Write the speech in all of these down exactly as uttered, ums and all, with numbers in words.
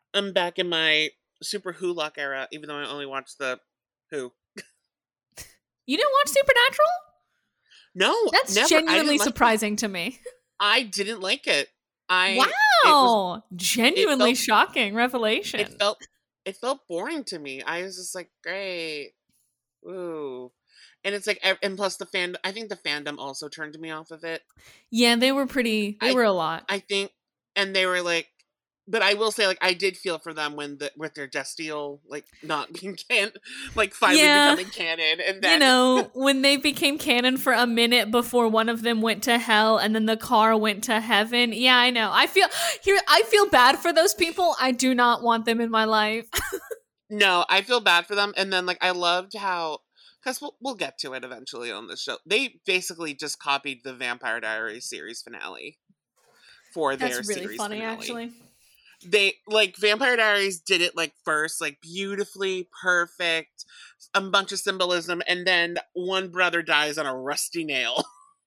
I'm back in my super Who-lock era, even though I only watched the Who. You didn't watch Supernatural? No, That's never. I genuinely didn't like it. surprising to me. I didn't like it. I Wow. it was Genuinely it felt shocking revelation. it felt it felt boring to me. I was just like, great, ooh, and it's like, ev- and plus the fan. I think the fandom also turned me off of it. Yeah, they were pretty, they I were a lot. I think, and they were like, but I will say, like, I did feel for them when the with their Destiel like not being can, like finally Yeah. becoming canon, and You then know, when they became canon for a minute before one of them went to hell and then the car went to heaven. Yeah, I know. I feel here I feel bad for those people. I do not want them in my life. no, I feel bad for them, and then like I loved how. Because we'll, we'll get to it eventually on this show. They basically just copied the Vampire Diaries series finale for That's their really series funny, finale. actually. They like Vampire Diaries did it like first, like beautifully perfect, a bunch of symbolism, and then one brother dies on a rusty nail.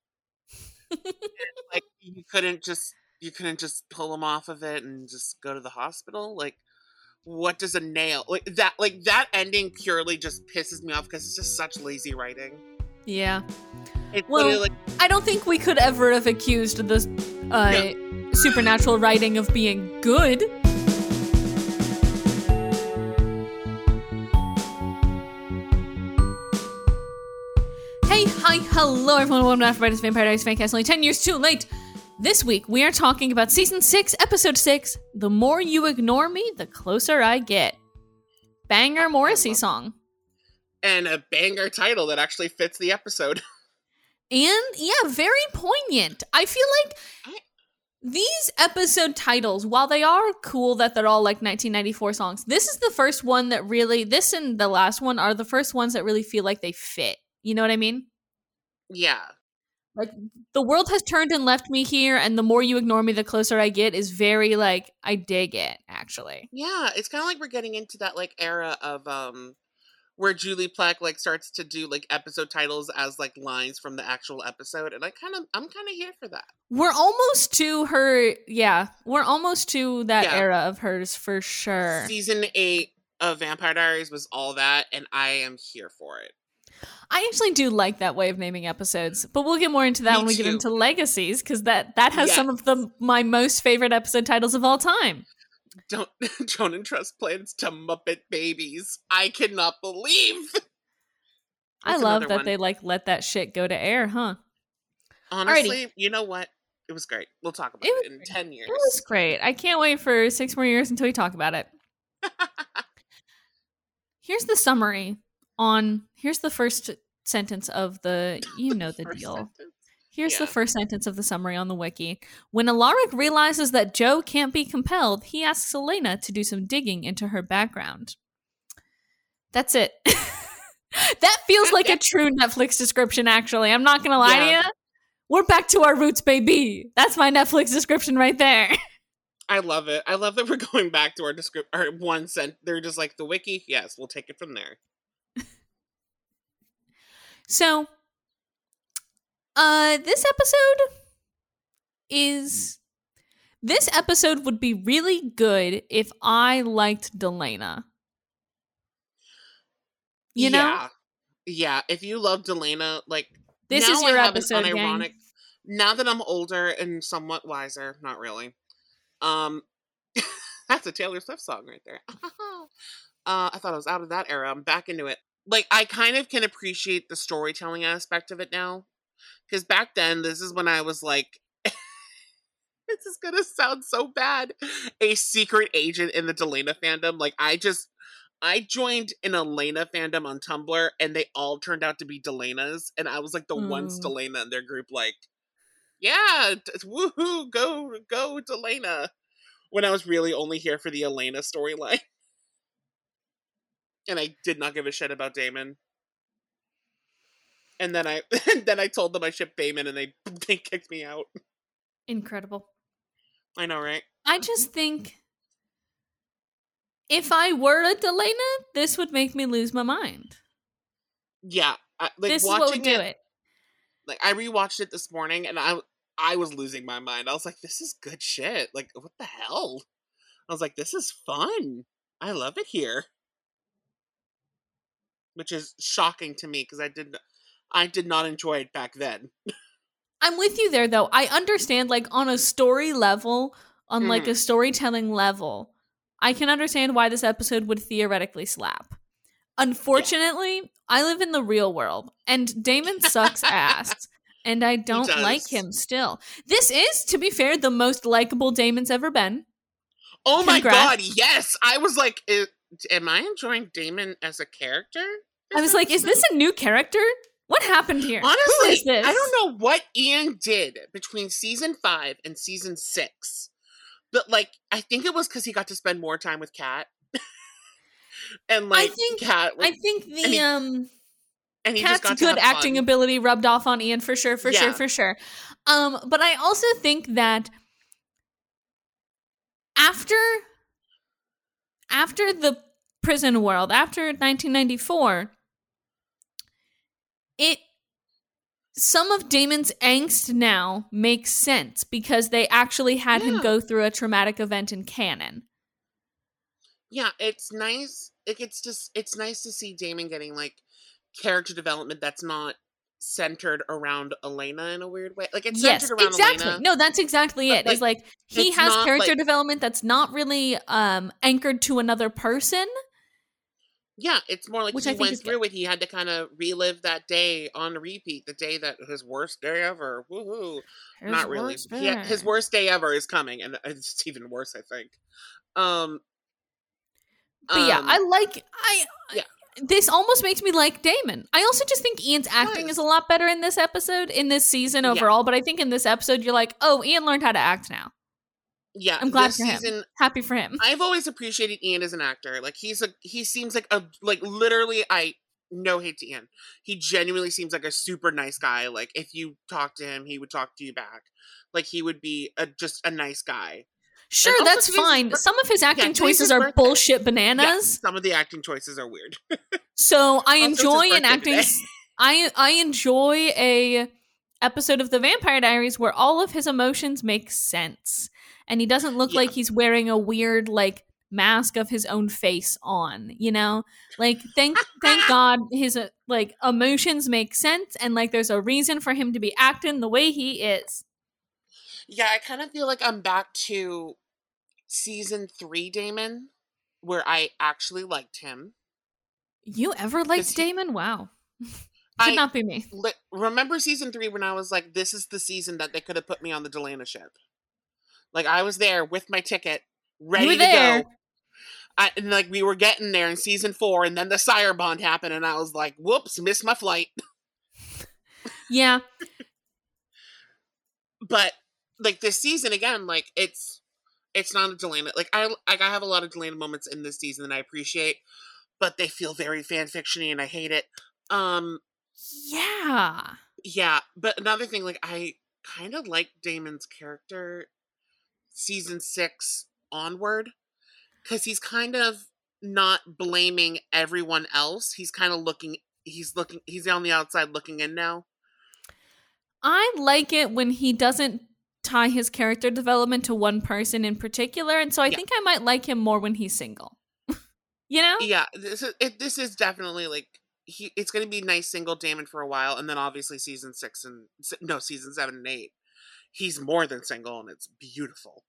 Like you couldn't just you couldn't just pull him off of it and just go to the hospital. Like what does a nail like that? Like that ending purely just pisses me off because it's just such lazy writing. Yeah. It's Well, literally like I don't think we could ever have accused the uh, Yeah. supernatural writing of being good. Hey, hi, hello everyone, welcome to Aphrodite's Vampire Diaries Fancast, only ten years too late. This week, we are talking about Season six, Episode six, The More You Ignore Me, The Closer I Get. Banger Morrissey love- song. and a banger title that actually fits the episode. And, yeah, very poignant. I feel like I- these episode titles, while they are cool that they're all like nineteen ninety-four songs, this is the first one that really, this and the last one are the first ones that really feel like they fit. You know what I mean? Yeah. Like, the world has turned and left me here, and the more you ignore me, the closer I get is very, like, I dig it, actually. Yeah, it's kind of like we're getting into that like era of um where Julie Plec like starts to do like episode titles as like lines from the actual episode, and I kind of I'm kind of here for that. We're almost to her, yeah, we're almost to that Yeah. era of hers for sure. Season eight of Vampire Diaries was all that, and I am here for it. I actually do like that way of naming episodes, but we'll get more into that Me when we too. get into Legacies, because that, that has Yes. some of the my most favorite episode titles of all time. Don't Joan and Trust plans to Muppet Babies. I cannot believe. I What's love another that one? they like let that shit go to air, huh? Honestly, you know what? It was great. We'll talk about It it, was in great. ten years. It was great. I can't wait for six more years until we talk about it. Here's the summary on, here's the first sentence of the, you know the First deal. sentence. Here's Yeah. the first sentence of the summary on the wiki. When Alaric realizes that Joe can't be compelled, he asks Elena to do some digging into her background. That's it. That feels like a true Netflix description, actually. I'm not gonna lie Yeah. to you. We're back to our roots, baby. That's my Netflix description right there. I love it. I love that we're going back to our descript our one cent. They're just like the wiki. Yes, we'll take it from there. So, uh, this episode is... This episode would be really good if I liked Delana. You know? Yeah. Yeah. If you love Delana, like This now is your I have episode, an gang. unironic. Now that I'm older and somewhat wiser, not really. Um, that's a Taylor Swift song right there. uh, I thought I was out of that era. I'm back into it. Like I kind of can appreciate the storytelling aspect of it now, because back then, this is when I was like, this is gonna sound so bad, a secret agent in the Delana fandom. Like I just. I joined an Elena fandom on Tumblr, and they all turned out to be Delanas, and I was like the one Mm. Delana in their group, like, yeah, t- woohoo, go, go, Delana. When I was really only here for the Elena storyline, and I did not give a shit about Damon. And then I, then I told them I shipped Damon, and they they kicked me out. Incredible. I know, right? I just think if I were a Delana, this would make me lose my mind. Yeah, I, like This is watching what would do it, it. Like I rewatched it this morning, and I I was losing my mind. I was like, this is good shit. Like, what the hell? I was like, this is fun. I love it here. Which is shocking to me because I did I did not enjoy it back then. I'm with you there though. I understand like on a story level, on like Mhm. a storytelling level, I can understand why this episode would theoretically slap. Unfortunately, I live in the real world and Damon sucks ass. And I don't does. like him still. This is, to be fair, the most likable Damon's ever been. Oh my Congrats. god, yes! I was like, I- am I enjoying Damon as a character? I was like, is this a new character? What happened here? Who Honestly, is this? I don't know what Ian did between season five and season six. But like, I think it was because he got to spend more time with Kat. and like I think Kat was, I think the and he, um and he just Kat's got to good have acting fun. ability rubbed off on Ian for sure, for Yeah. sure, for sure. Um, but I also think that after after the prison world, after nineteen ninety-four, it some of Damon's angst now makes sense because they actually had him Yeah. go through a traumatic event in canon. Yeah, it's nice. Like, it's just it's nice to see Damon getting like character development that's not centered around Elena in a weird way. Like, it's Yes, centered around exactly. Elena. No, that's exactly but, it. It's like he it's has not, character like- development that's not really um anchored to another person. Yeah, it's more like Which he I think went is good. through it. He had to kind of relive that day on repeat, the day that his worst day ever. Woohoo! His Not really. worst He had- his day. worst day ever is coming, and it's even worse, I think. Um, But yeah, um, I like I. yeah. This almost makes me like Damon. I also just think Ian's acting does. is a lot better in this episode, in this season Yeah. overall. But I think in this episode, you're like, oh, Ian learned how to act now. yeah, I'm glad this for him. season, Happy for him. I've always appreciated Ian as an actor. Like, he's a he seems like a like literally I no hate to Ian. He genuinely seems like a super nice guy. Like, if you talk to him, he would talk to you back. Like, he would be a, just a nice guy. Sure, also that's today's his fine. bir- Some of his acting today's choices his are birthday. bullshit Yeah, bananas. some of the acting choices are weird. So I Also, it's his enjoy an birthday acting. today. I I enjoy a episode of The Vampire Diaries where all of his emotions make sense, and he doesn't look Yeah. like he's wearing a weird like mask of his own face on. You know, like thank thank God his uh, like emotions make sense, and like there's a reason for him to be acting the way he is. Yeah, I kind of feel like I'm back to season three Damon, where I actually liked him. You ever 'Cause liked he- Damon? Wow, could I not be me. li- remember season three when I was like, this is the season that they could have put me on the Delana ship. Like, I was there with my ticket, ready You were to there. go. I, and like, we were getting there in season four, and then the Sire Bond happened, and I was like, whoops, missed my flight. Yeah, But like this season again, like it's it's not a Delana. Like I like I have a lot of Delana moments in this season that I appreciate, but they feel very fan fictiony, and I hate it. Um, yeah. yeah. But another thing, like I kind of like Damon's character season six onward, because he's kind of not blaming everyone else. He's kind of looking. He's looking. He's on the outside looking in now. I like it when he doesn't tie his character development to one person in particular, and so I Yeah. think I might like him more when he's single. You know? Yeah, this is it, this is definitely like he. It's going to be nice single Damon for a while, and then obviously season six and se- no season seven and eight, he's more than single, and it's beautiful.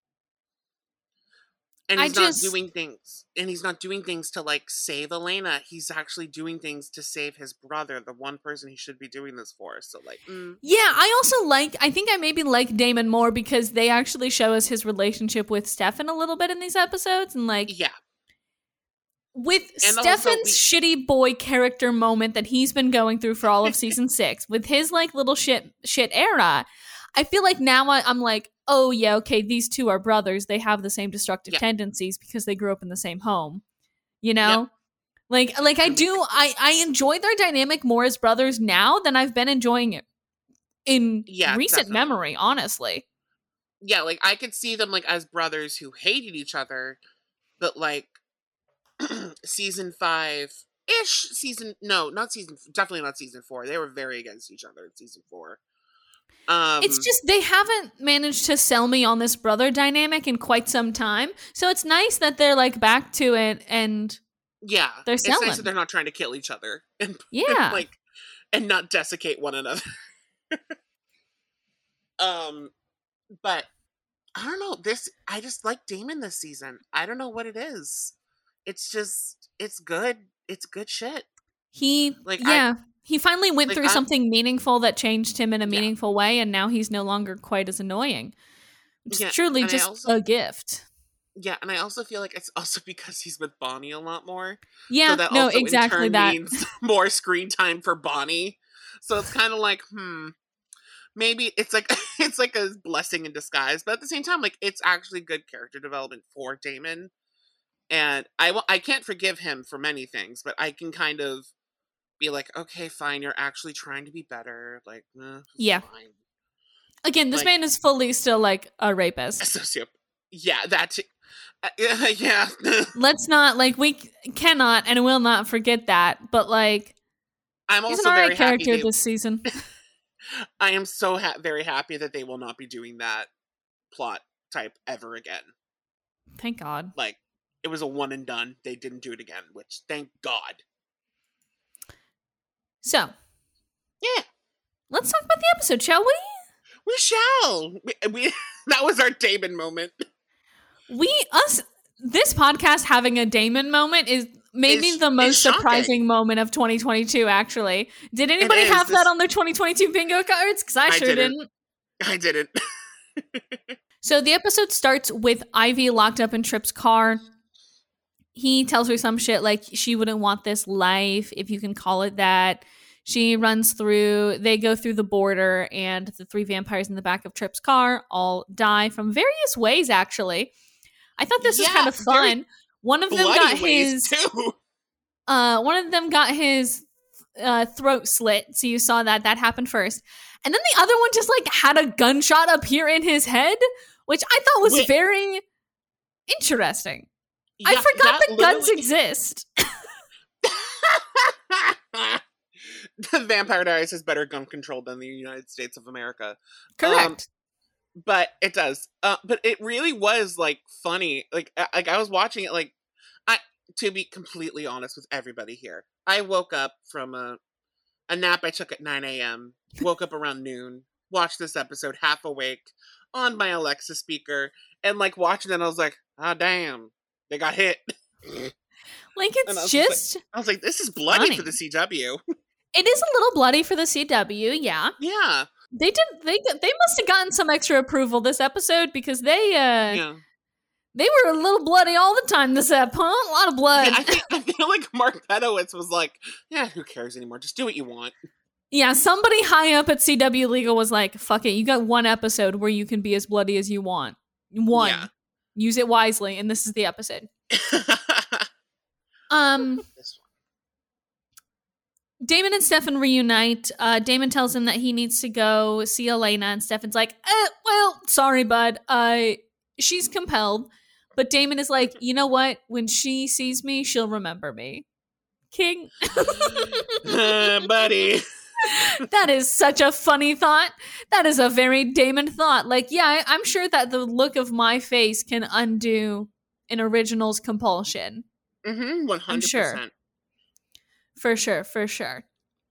And I he's just- not doing things, and he's not doing things to like save Elena. He's actually doing things to save his brother, the one person he should be doing this for. So like, mm, Yeah, I also like, I think I maybe like Damon more because they actually show us his relationship with Stefan a little bit in these episodes, and like, yeah, with And also Stefan's we- shitty boy character moment that he's been going through for all of season six, with his like little shit shit era, I feel like now I, I'm like, oh yeah, okay, these two are brothers. They have the same destructive Yeah. tendencies because they grew up in the same home. You know, like like I do. I I enjoy their dynamic more as brothers now than I've been enjoying it in Yeah, recent definitely. memory. Honestly, yeah. Like I could see them like as brothers who hated each other, but like season five ish, season no, not season, definitely not season four. They were very against each other in season four. Um, It's just they haven't managed to sell me on this brother dynamic in quite some time. So it's nice that they're like back to it and yeah, they're it's selling. nice that they're not trying to kill each other and Yeah. like and not desiccate one another. um, but I don't know. This I just like Damon this season. I don't know what it is. It's just it's good. It's good shit. He Like, yeah. I, he finally went like, through I- something meaningful that changed him in a Yeah. meaningful way, and now he's no longer quite as annoying. It's Yeah, truly and I just also- a gift. Yeah, and I also feel like it's also because he's with Bonnie a lot more. Yeah, so that no, also exactly in turn that. means more screen time for Bonnie. So it's kind of like, hmm, maybe it's like it's like a blessing in disguise, but at the same time, like it's actually good character development for Damon. And I w- I can't forgive him for many things, but I can kind of be like, okay, fine, you're actually trying to be better. Like, eh, it's Yeah. fine. Again, this Like- man is fully still like a rapist. A sociopath. Yeah, that. T- uh, yeah, yeah. Let's not like we c- cannot and will not forget that. But like, I'm he's also an very alright happy. character They, this season. I am so ha- very happy that they will not be doing that plot type ever again. Thank God. Like, it was a one and done. They didn't do it again, which thank God. So, Yeah, let's talk about the episode, shall we? we shall. We, we that was our Damon moment. We us this podcast having a Damon moment is maybe Is- the is most shocking. surprising moment of twenty twenty-two. Actually, did anybody is. have This- that on their twenty twenty-two bingo cards? Because I, I sure didn't. didn't. I didn't. So the episode starts with Ivy locked up in Tripp's car. He tells her some shit like she wouldn't want this life, if you can call it that. She runs through, they go through the border, and the three vampires in the back of Tripp's car all die from various ways, actually. I thought this was Yeah, kind of very fun. One of them Bloody got ways his too. uh one of them got his uh throat slit. So you saw that that happened first. And then the other one just like had a gunshot appear in his head, which I thought was Wait. very interesting. I Yeah, forgot that that guns literally- exist. The Vampire Diaries has better gun control than the United States of America. Correct. But it does. Uh, but it really was like funny. Like, I- like I was watching it. Like, I to be completely honest with everybody here, I woke up from a a nap I took at nine a.m. Woke up around noon. Watched this episode half awake on my Alexa speaker, and like watching it, I was like, "Ah, damn, they got hit." like and I it's was just just I was like, "This is bloody funny. for the C W." it is a little bloody for the C W, yeah. Yeah, They did they they must have gotten some extra approval this episode because they uh yeah. they were a little bloody all the time this ep, huh? A lot of blood. Yeah, I, think, I feel like Mark Pedowitz was like, "Yeah, who cares anymore? Just do what you want." Yeah, somebody high up at C W Legal was like, fuck it, you got one episode where you can be as bloody as you want. One. Yeah. Use it wisely, and this is the episode. Um This Damon and Stefan reunite. Uh, Damon tells him that he needs to go see Elena, and Stefan's like, eh, well, sorry, bud. Uh, she's compelled. But Damon is like, you know what? When she sees me, she'll remember me. King. one. Buddy. That is such a funny thought. That is a very Damon thought. Like, yeah, I- I'm sure that the look of my face can undo an original's compulsion. Mm-hmm, one hundred percent. sure. For sure, for sure.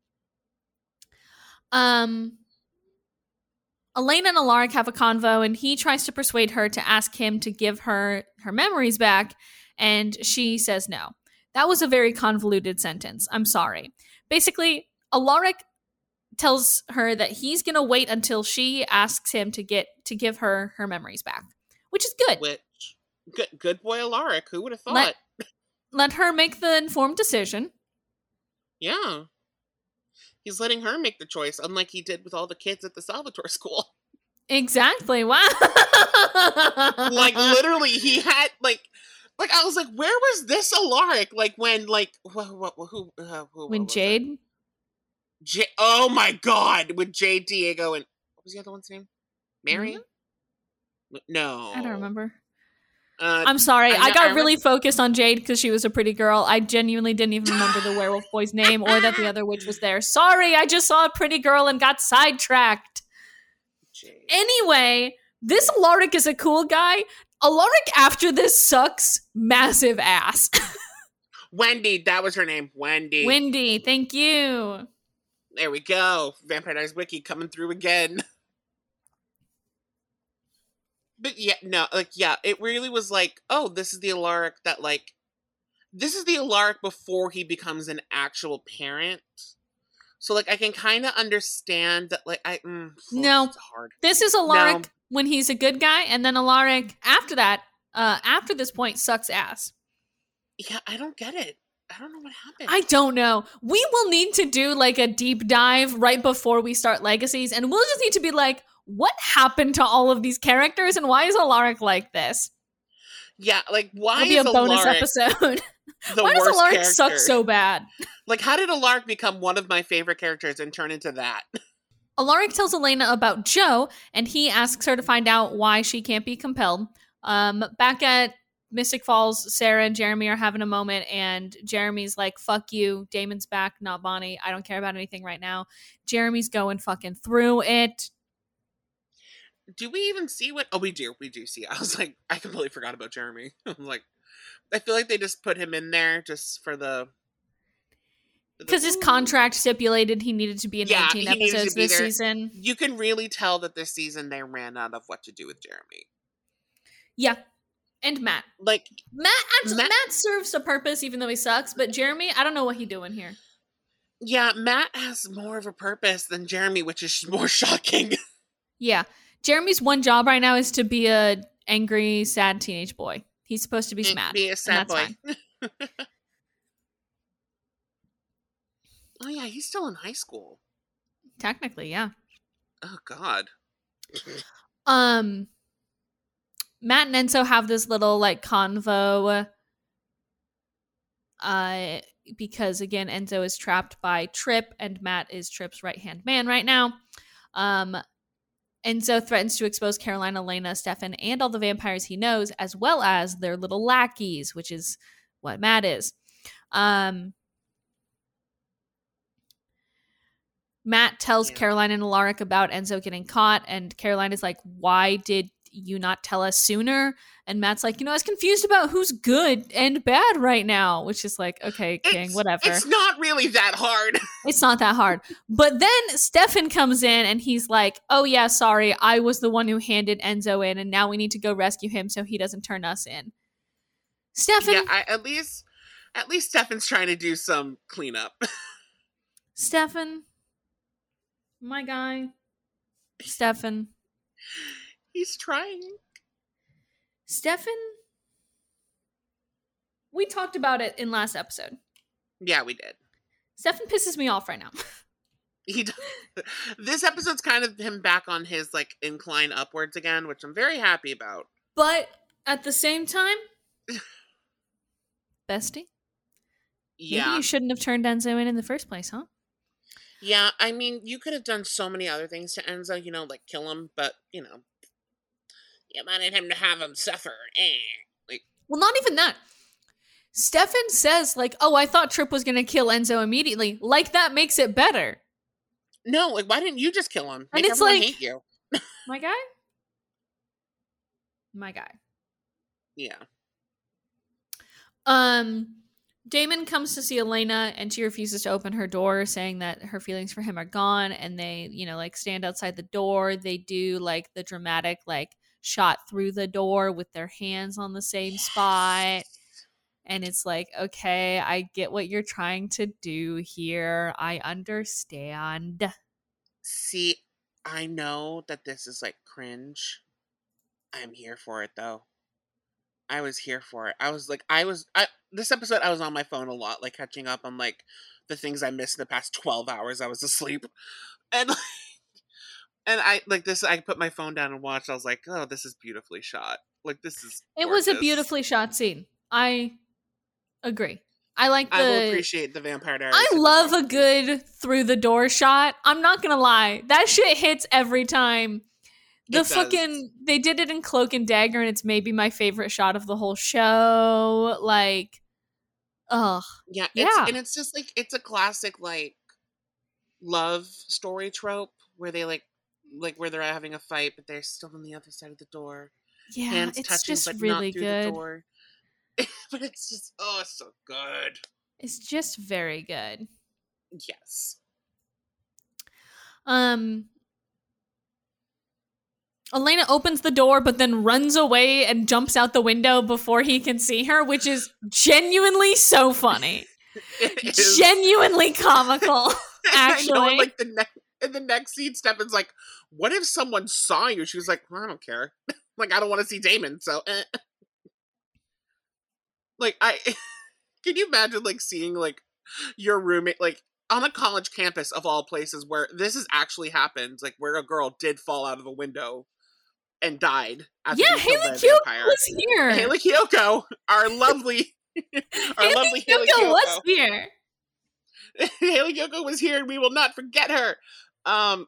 Um, Elena and Alaric have a convo, and he tries to persuade her to ask him to give her her memories back, and she says no. That was a very convoluted sentence. I'm sorry. Basically, Alaric tells her that he's going to wait until she asks him to get to give her her memories back, which is good. Which, good, good boy Alaric. Who would have thought? Let- Let her make the informed decision. Yeah. He's letting her make the choice, unlike he did with all the kids at the Salvatore school. Exactly. Wow. Like, literally, he had, like, like I was like, where was this Alaric? Like, when, like, wh- wh- wh- who, uh, who when what was it? Jade. J- oh my god, with Jade, Diego, and what was the other one's name? Mary? No. I don't remember. Uh, I'm sorry. I I, know- got I really focused on Jade because she was a pretty girl. I genuinely didn't even remember the werewolf boy's name or that the other witch was there. Sorry, I just saw a pretty girl and got sidetracked. Jade. Anyway, this Alaric is a cool guy. Alaric after this sucks massive ass. Wendy, that was her name. Wendy. Wendy, thank you. There we go. Vampire Diaries Wiki coming through again. But yeah, no, like, yeah, it really was like, oh, this is the Alaric that, like, this is the Alaric before he becomes an actual parent. So, like, I can kind of understand that, like, I, mm, no, it's hard. This is Alaric no. when he's a good guy, and then Alaric after that, uh, after this point, sucks ass. Yeah, I don't get it. I don't know what happened. I don't know. We will need to do, like, a deep dive right before we start Legacies, and we'll just need to be like, what happened to all of these characters, and why is Alaric like this? Yeah, like, why It'll be is a bonus Alaric episode. the Why worst does Alaric character? suck so bad? Like, how did Alaric become one of my favorite characters and turn into that? Alaric tells Elena about Joe, and he asks her to find out why she can't be compelled. Um, back at Mystic Falls, Sarah and Jeremy are having a moment, and Jeremy's like, fuck you, Damon's back, not Bonnie. I don't care about anything right now. Jeremy's going fucking through it. Do we even see what... Oh, we do. We do see. I was like, I completely forgot about Jeremy. I'm like, I feel like they just put him in there just for the... Because his contract stipulated he needed to be in yeah, eighteen episodes this there. season. You can really tell that this season they ran out of what to do with Jeremy. Yeah. And Matt. Like, Matt actually, Matt, Matt serves a purpose even though he sucks, but Jeremy, I don't know what he's doing here. Yeah, Matt has more of a purpose than Jeremy, which is more shocking. Yeah. Jeremy's one job right now is to be a angry, sad teenage boy. He's supposed to be smart. Be a sad boy. Oh yeah, he's still in high school. Technically, yeah. Oh God. um, Matt and Enzo have this little like convo. Uh, because again, Enzo is trapped by Trip, and Matt is Trip's right hand man right now. Um. Enzo threatens to expose Caroline, Elena, Stefan, and all the vampires he knows, as well as their little lackeys, which is what Matt is. Um, Matt tells yeah. Caroline and Alaric about Enzo getting caught, and Caroline is like, why did you not tell us sooner? And Matt's like, you know, I was confused about who's good and bad right now, which is like, okay, King, it's, whatever. It's not really that hard. It's not that hard. But then Stefan comes in and he's like, oh yeah, sorry, I was the one who handed Enzo in, and now we need to go rescue him so he doesn't turn us in. Stefan. Yeah, I, at least, at least Stefan's trying to do some cleanup. Stefan. My guy. Stefan. He's trying. Stefan, we talked about it in last episode. Yeah, we did. Stefan pisses me off right now. He does. This episode's kind of him back on his like incline upwards again, which I'm very happy about. But at the same time, bestie, yeah, maybe you shouldn't have turned Enzo in in the first place, huh? Yeah, I mean, you could have done so many other things to Enzo, you know, like kill him, but you know. You wanted him to have him suffer. Eh. Like, well, not even that. Stefan says, like, oh, I thought Trip was going to kill Enzo immediately. Like, that makes it better. No, like, why didn't you just kill him? Make and it's like, hate you. My guy? My guy. Yeah. Um, Damon comes to see Elena, and she refuses to open her door, saying that her feelings for him are gone, and they, you know, like, stand outside the door. They do, like, the dramatic, like, shot through the door with their hands on the same yes. spot. And it's like, okay, I get what you're trying to do here. I understand. See, I know that this is like cringe. I'm here for it though. I was here for it. I was like, I was, I, this episode I was on my phone a lot, like catching up on like the things I missed in the past twelve hours I was asleep. And like, And I, like this, I put my phone down and watched. I was like, oh, this is beautifully shot. Like, this is It gorgeous. was a beautifully shot scene. I agree. I like the... I will appreciate the Vampire Diaries. I love a good through the door shot. I'm not gonna lie. That shit hits every time. The it fucking... Does. They did it in Cloak and Dagger, and it's maybe my favorite shot of the whole show. Like, ugh. Yeah, it's, yeah. And it's just, like, it's a classic, like, love story trope where they, like, like where they're having a fight, but they're still on the other side of the door. Yeah, Hands it's touching, just but really not through good. the door. But it's just, oh, it's so good. It's just very good. Yes. Um, Elena opens the door, but then runs away and jumps out the window before he can see her, which is genuinely so funny. It is. Genuinely comical, actually. I know, like the next, in the next scene, Stefan's like, what if someone saw you? She was like, well, I don't care. Like, I don't want to see Damon, so eh. Like, I can you imagine like seeing like your roommate like on a college campus of all places where this has actually happened, like where a girl did fall out of a window and died after Yeah, being killed Haley by a Kiyoko vampire. was here. Haley Kiyoko, our lovely, our Haley lovely Haley Kiyoko Kiyoko was here. Haley Kiyoko was here, and we will not forget her. Um,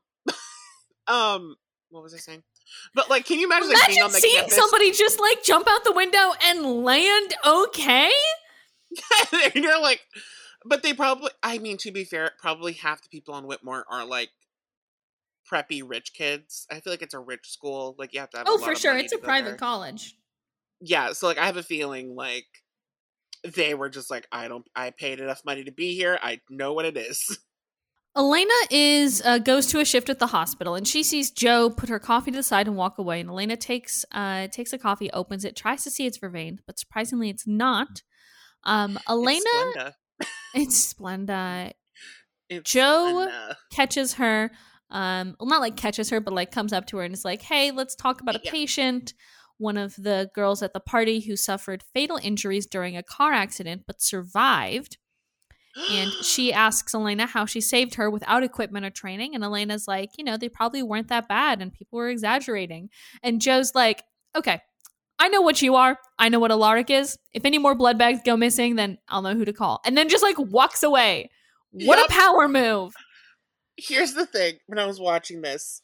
um, what was I saying? But like, can you imagine, like, Imagine being on the seeing campus? somebody just like jump out the window and land okay? And you're like, but they probably, I mean, to be fair, probably half the people on Whitmore are like preppy rich kids. I feel like it's a rich school. Like, you have to have Oh, a lot for of sure. money It's to a go private there. college. Yeah, so like, I have a feeling like they were just like, I don't, I paid enough money to be here. I know what it is. Elena is uh, goes to a shift at the hospital, and she sees Joe put her coffee to the side and walk away. And Elena takes uh, takes a coffee, opens it, tries to see it's Vervain, but surprisingly, it's not. Um, Elena, It's Splenda. it's Splenda. It's Joe Splenda. catches her. Um, well, not like catches her, but like comes up to her and is like, "Hey, let's talk about a Yeah. patient." One of the girls at the party who suffered fatal injuries during a car accident but survived. And she asks Elena how she saved her without equipment or training. And Elena's like, you know, they probably weren't that bad and people were exaggerating. And Joe's like, okay, I know what you are. I know what Alaric is. If any more blood bags go missing, then I'll know who to call. And then just like walks away. What Yep. a power move. Here's the thing. When I was watching this,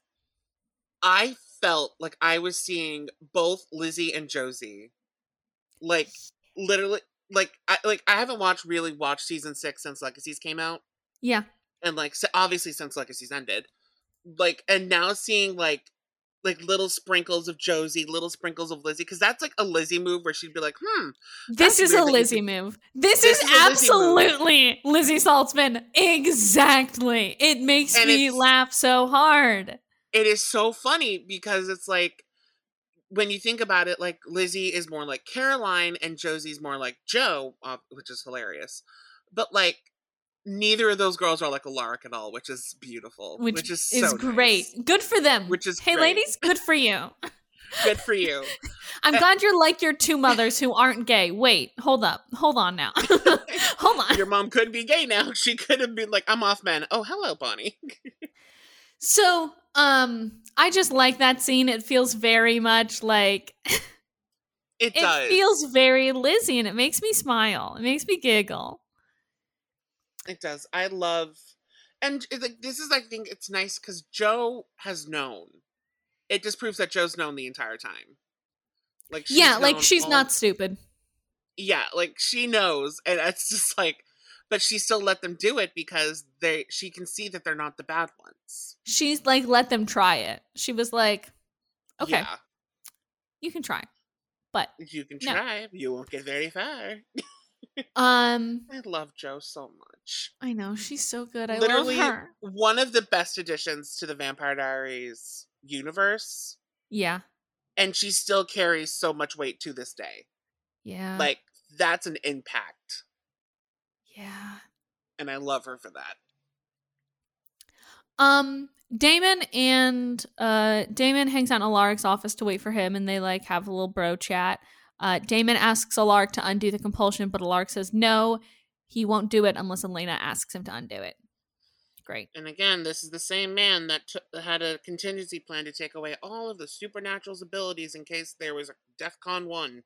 I felt like I was seeing both Lizzie and Josie. Like, literally, like, I like I haven't watched really watched season six since Legacies came out. Yeah. And like, so obviously since Legacies ended. Like, and now seeing like like little sprinkles of Josie, little sprinkles of Lizzie, because that's like a Lizzie move where she'd be like, hmm. This that's is a weird that you Lizzie could- move. This, This is, is a Lizzie move. absolutely Lizzie Saltzman. Exactly. It makes And me it's- laugh so hard. It is so funny because it's like, when you think about it, like Lizzie is more like Caroline and Josie's more like Joe, uh, which is hilarious. But like, neither of those girls are like Alaric at all, which is beautiful. Which, Which, is is so great. nice. Good for them. Which is hey, great. ladies, good for you. Good for you. I'm Uh, glad you're like your two mothers who aren't gay. Wait, hold up. Hold on now. hold on. Your mom could be gay now. She could have been like, I'm off men. Oh, hello, Bonnie. So, um, I just like that scene. It feels very much like It it does. feels very Lizzie, and it makes me smile. It makes me giggle. It does. I love, and it's like this is, I think it's nice because Joe has known. It just proves that Joe's known the entire time. Like, she's Yeah, like known she's all- not stupid. Yeah, like she knows, and it's just like, but she still let them do it because they. She can see that they're not the bad ones. She's like, let them try it. She was like, okay, Yeah, you can try, but you can No. try. You won't get very far. um, I love Joe so much. I know she's so good. I Literally, love her. one of the best additions to the Vampire Diaries universe, Yeah, and she still carries so much weight to this day. yeah, Like, that's an impact, yeah. and I love her for that. Um, Damon and uh Damon hangs out in Alaric's office to wait for him, and they like have a little bro chat. Uh, Damon asks Alaric to undo the compulsion, but Alaric says no, he won't do it unless Elena asks him to undo it. Great. And again, this is the same man that t- had a contingency plan to take away all of the supernatural's abilities in case there was a DEFCON one.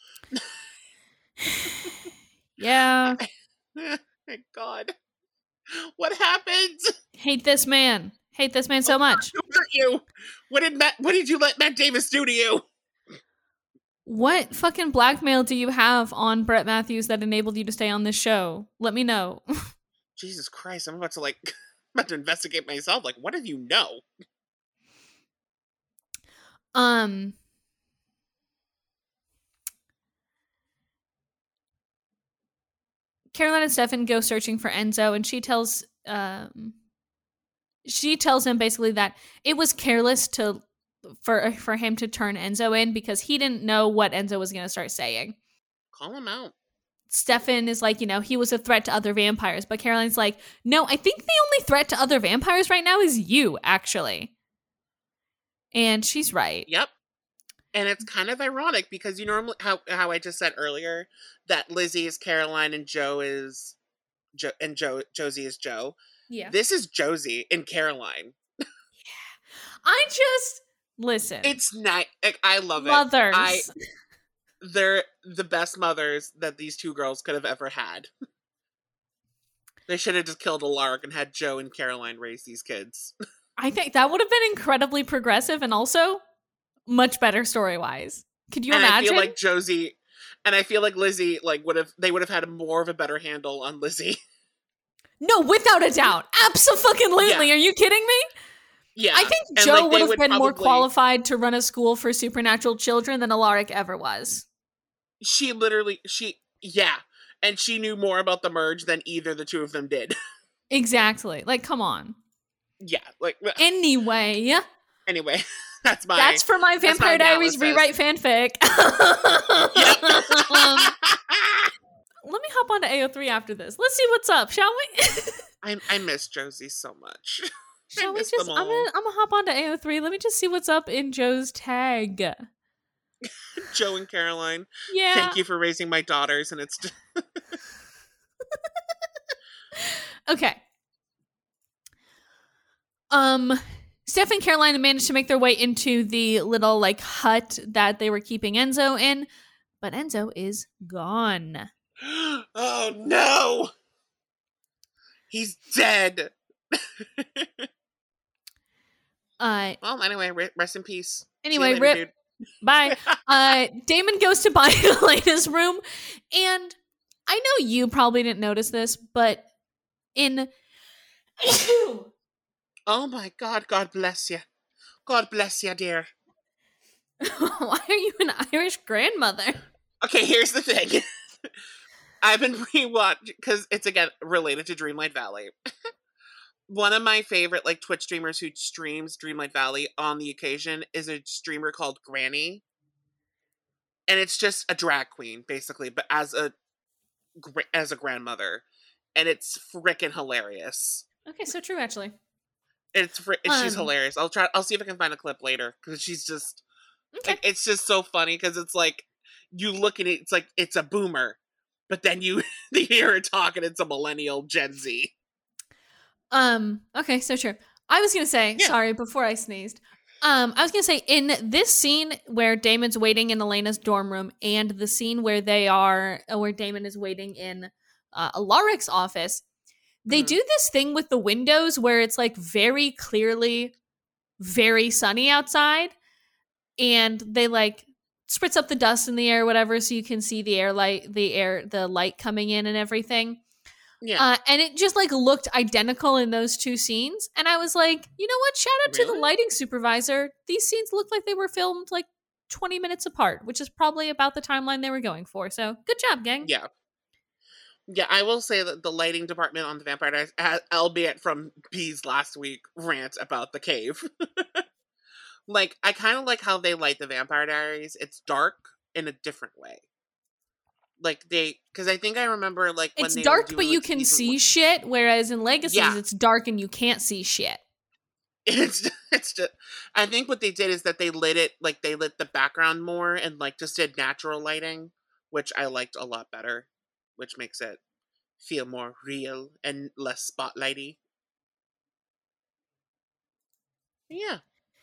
Yeah. My God. What happened? Hate this man. Hate this man so much. Who hurt you? What did Matt, what did you let Matt Davis do to you? What fucking blackmail do you have on Brett Matthews that enabled you to stay on this show? Let me know. Jesus Christ, I'm about to like, I'm about to investigate myself. Like, what did you know? Um, Caroline and Stefan go searching for Enzo, and she tells um, she tells him basically that it was careless to for for him to turn Enzo in because he didn't know what Enzo was going to start saying. Call him out. Stefan is like, you know, he was a threat to other vampires, but Caroline's like, no, I think the only threat to other vampires right now is you, actually. And she's right. Yep. And it's kind of ironic because you normally how how I just said earlier that Lizzie is Caroline and Joe is jo- and Joe Josie is Joe. Yeah. This is Josie and Caroline. Yeah. I just listen. It's nice. Like, I love Mothers. it. I they're the best mothers that these two girls could have ever had. They should have just killed Alaric and had Joe and Caroline raise these kids. I think that would have been incredibly progressive and also much better story-wise. Could you and imagine? I feel like Josie and I feel like Lizzie like would have they would have had more of a better handle on Lizzie. No, without a doubt. Absolutely. Yeah. Are you kidding me? Yeah. I think and Joe like, would have would been probably, more qualified to run a school for supernatural children than Alaric ever was. She literally she yeah. And she knew more about the merge than either the two of them did. Exactly. Like, come on. Yeah. Like Anyway. Anyway. That's my That's for my Vampire my Diaries rewrite fanfic. um, let me hop on to A O three after this. Let's see what's up, shall we? I I miss Josie so much. Shall we just I'm gonna I'm gonna hop on to A O three. Let me just see what's up in Joe's tag. Joe and Caroline. Yeah. Thank you for raising my daughters, and it's just okay. Um Steph and Caroline managed to make their way into the little like hut that they were keeping Enzo in, but Enzo is gone. Oh no! He's dead. uh well, anyway, rest in peace. Anyway, later, rip. Dude. Bye. uh Damon goes to buy Elena's room, and I know you probably didn't notice this, but in oh my god, God bless you. God bless you, dear. Why are you an Irish grandmother? Okay, here's the thing. I've been rewatching, because it's, again, related to Dreamlight Valley. One of my favorite, like, Twitch streamers who streams Dreamlight Valley on the occasion is a streamer called Granny. And it's just a drag queen, basically, but as a as a grandmother. And it's freaking hilarious. Okay, so true, actually. It's fr- um, she's hilarious. I'll try. I'll see if I can find a clip later because she's just okay. like, it's just so funny because it's like you look at it, it's like it's a boomer, but then you, you hear her talk and it's a millennial Gen Z. Um. Okay, so true. I was gonna say yeah. sorry before I sneezed. Um. I was gonna say in this scene where Damon's waiting in Elena's dorm room and the scene where they are where Damon is waiting in uh, Alaric's office. They mm-hmm. do this thing with the windows where it's like very clearly very sunny outside, and they like spritz up the dust in the air or whatever so you can see the air light the air the light coming in and everything. Yeah. Uh, and it just like looked identical in those two scenes, and I was like, you know what, shout out really? to the lighting supervisor. These scenes look like they were filmed like twenty minutes apart, which is probably about the timeline they were going for, so good job, gang. Yeah. Yeah, I will say that the lighting department on the Vampire Diaries, albeit from B's last week rant about the cave. Like, I kind of like how they light the Vampire Diaries. It's dark in a different way. Like, they, because I think I remember, like, when it's they dark, doing, but like, you can see one. shit, whereas in Legacies, yeah. it's dark and you can't see shit. It's, it's just, I think what they did is that they lit it, like, they lit the background more and, like, just did natural lighting, which I liked a lot better, which makes it feel more real and less spotlighty. Yeah.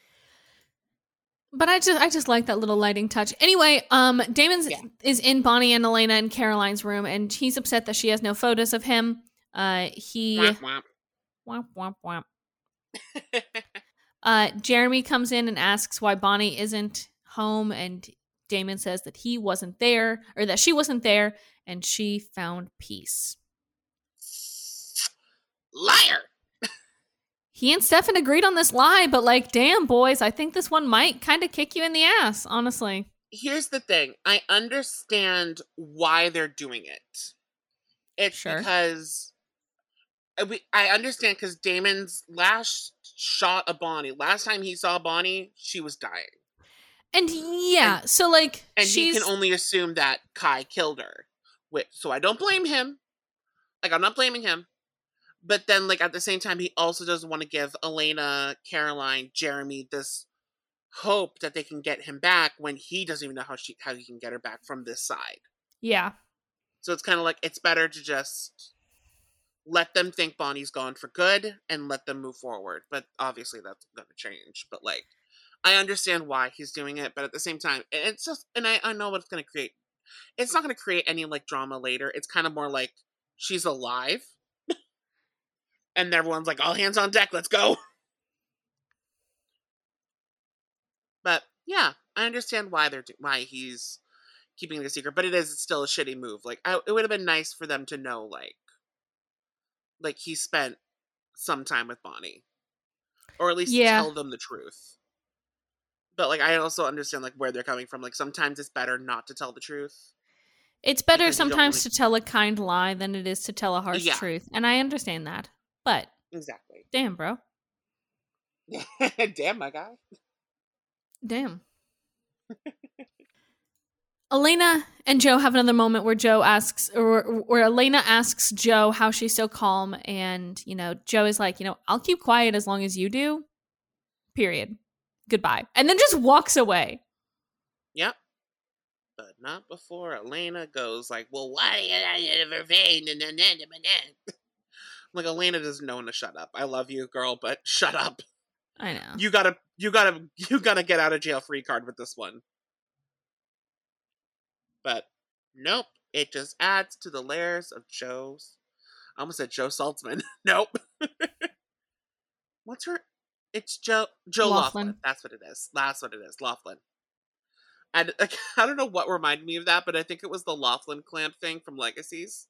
But I just I just like that little lighting touch. Anyway, um Damon's yeah. is in Bonnie and Elena and Caroline's room, and he's upset that she has no photos of him. Uh he womp womp. Womp womp womp. uh Jeremy comes in and asks why Bonnie isn't home, and Damon says that he wasn't there, or that she wasn't there, and she found peace. Liar! he and Stefan agreed on this lie, but like, damn, boys, I think this one might kind of kick you in the ass, honestly. Here's the thing. I understand why they're doing it. It's Sure. because we, I understand because Damon's last shot of Bonnie, last time he saw Bonnie, she was dying. And yeah, and, so like, and she's... he can only assume that Kai killed her. Which, so I don't blame him. Like, I'm not blaming him. But then, like, at the same time, he also doesn't want to give Elena, Caroline, Jeremy this hope that they can get him back when he doesn't even know how she how he can get her back from this side. Yeah. So it's kind of like, it's better to just let them think Bonnie's gone for good and let them move forward. But obviously that's going to change. But, like, I understand why he's doing it. But at the same time, it's just, and I, I know what it's going to create. It's not going to create any, like, drama later. It's kind of more like, she's alive. And everyone's like, all hands on deck, let's go. But yeah, I understand why they're do- why he's keeping it a secret, but it is still a shitty move. Like, I, it would have been nice for them to know, like, like he spent some time with Bonnie, or at least yeah. tell them the truth. But like, I also understand like where they're coming from. Like, sometimes it's better not to tell the truth. It's better sometimes really... to tell a kind lie than it is to tell a harsh yeah. truth, and I understand that. But exactly, damn, bro. Damn, my guy. Damn. Elena and Joe have another moment where Joe asks, or where Elena asks Joe how she's so calm, and you know, Joe is like, you know, I'll keep quiet as long as you do. Period. Goodbye, and then just walks away. Yep. But not before Elena goes like, "Well, why did I ever vein?" And then, like, Elena doesn't know when to shut up. I love you, girl, but shut up. I know. You gotta, you gotta, you gotta get out of jail free card with this one. But nope, it just adds to the layers of Joe's. I almost said Joe Saltzman. Nope. What's her? It's Joe Joe Laughlin. Laughlin. That's what it is. That's what it is. Laughlin. And like, I don't know what reminded me of that, but I think it was the Laughlin clamp thing from Legacies.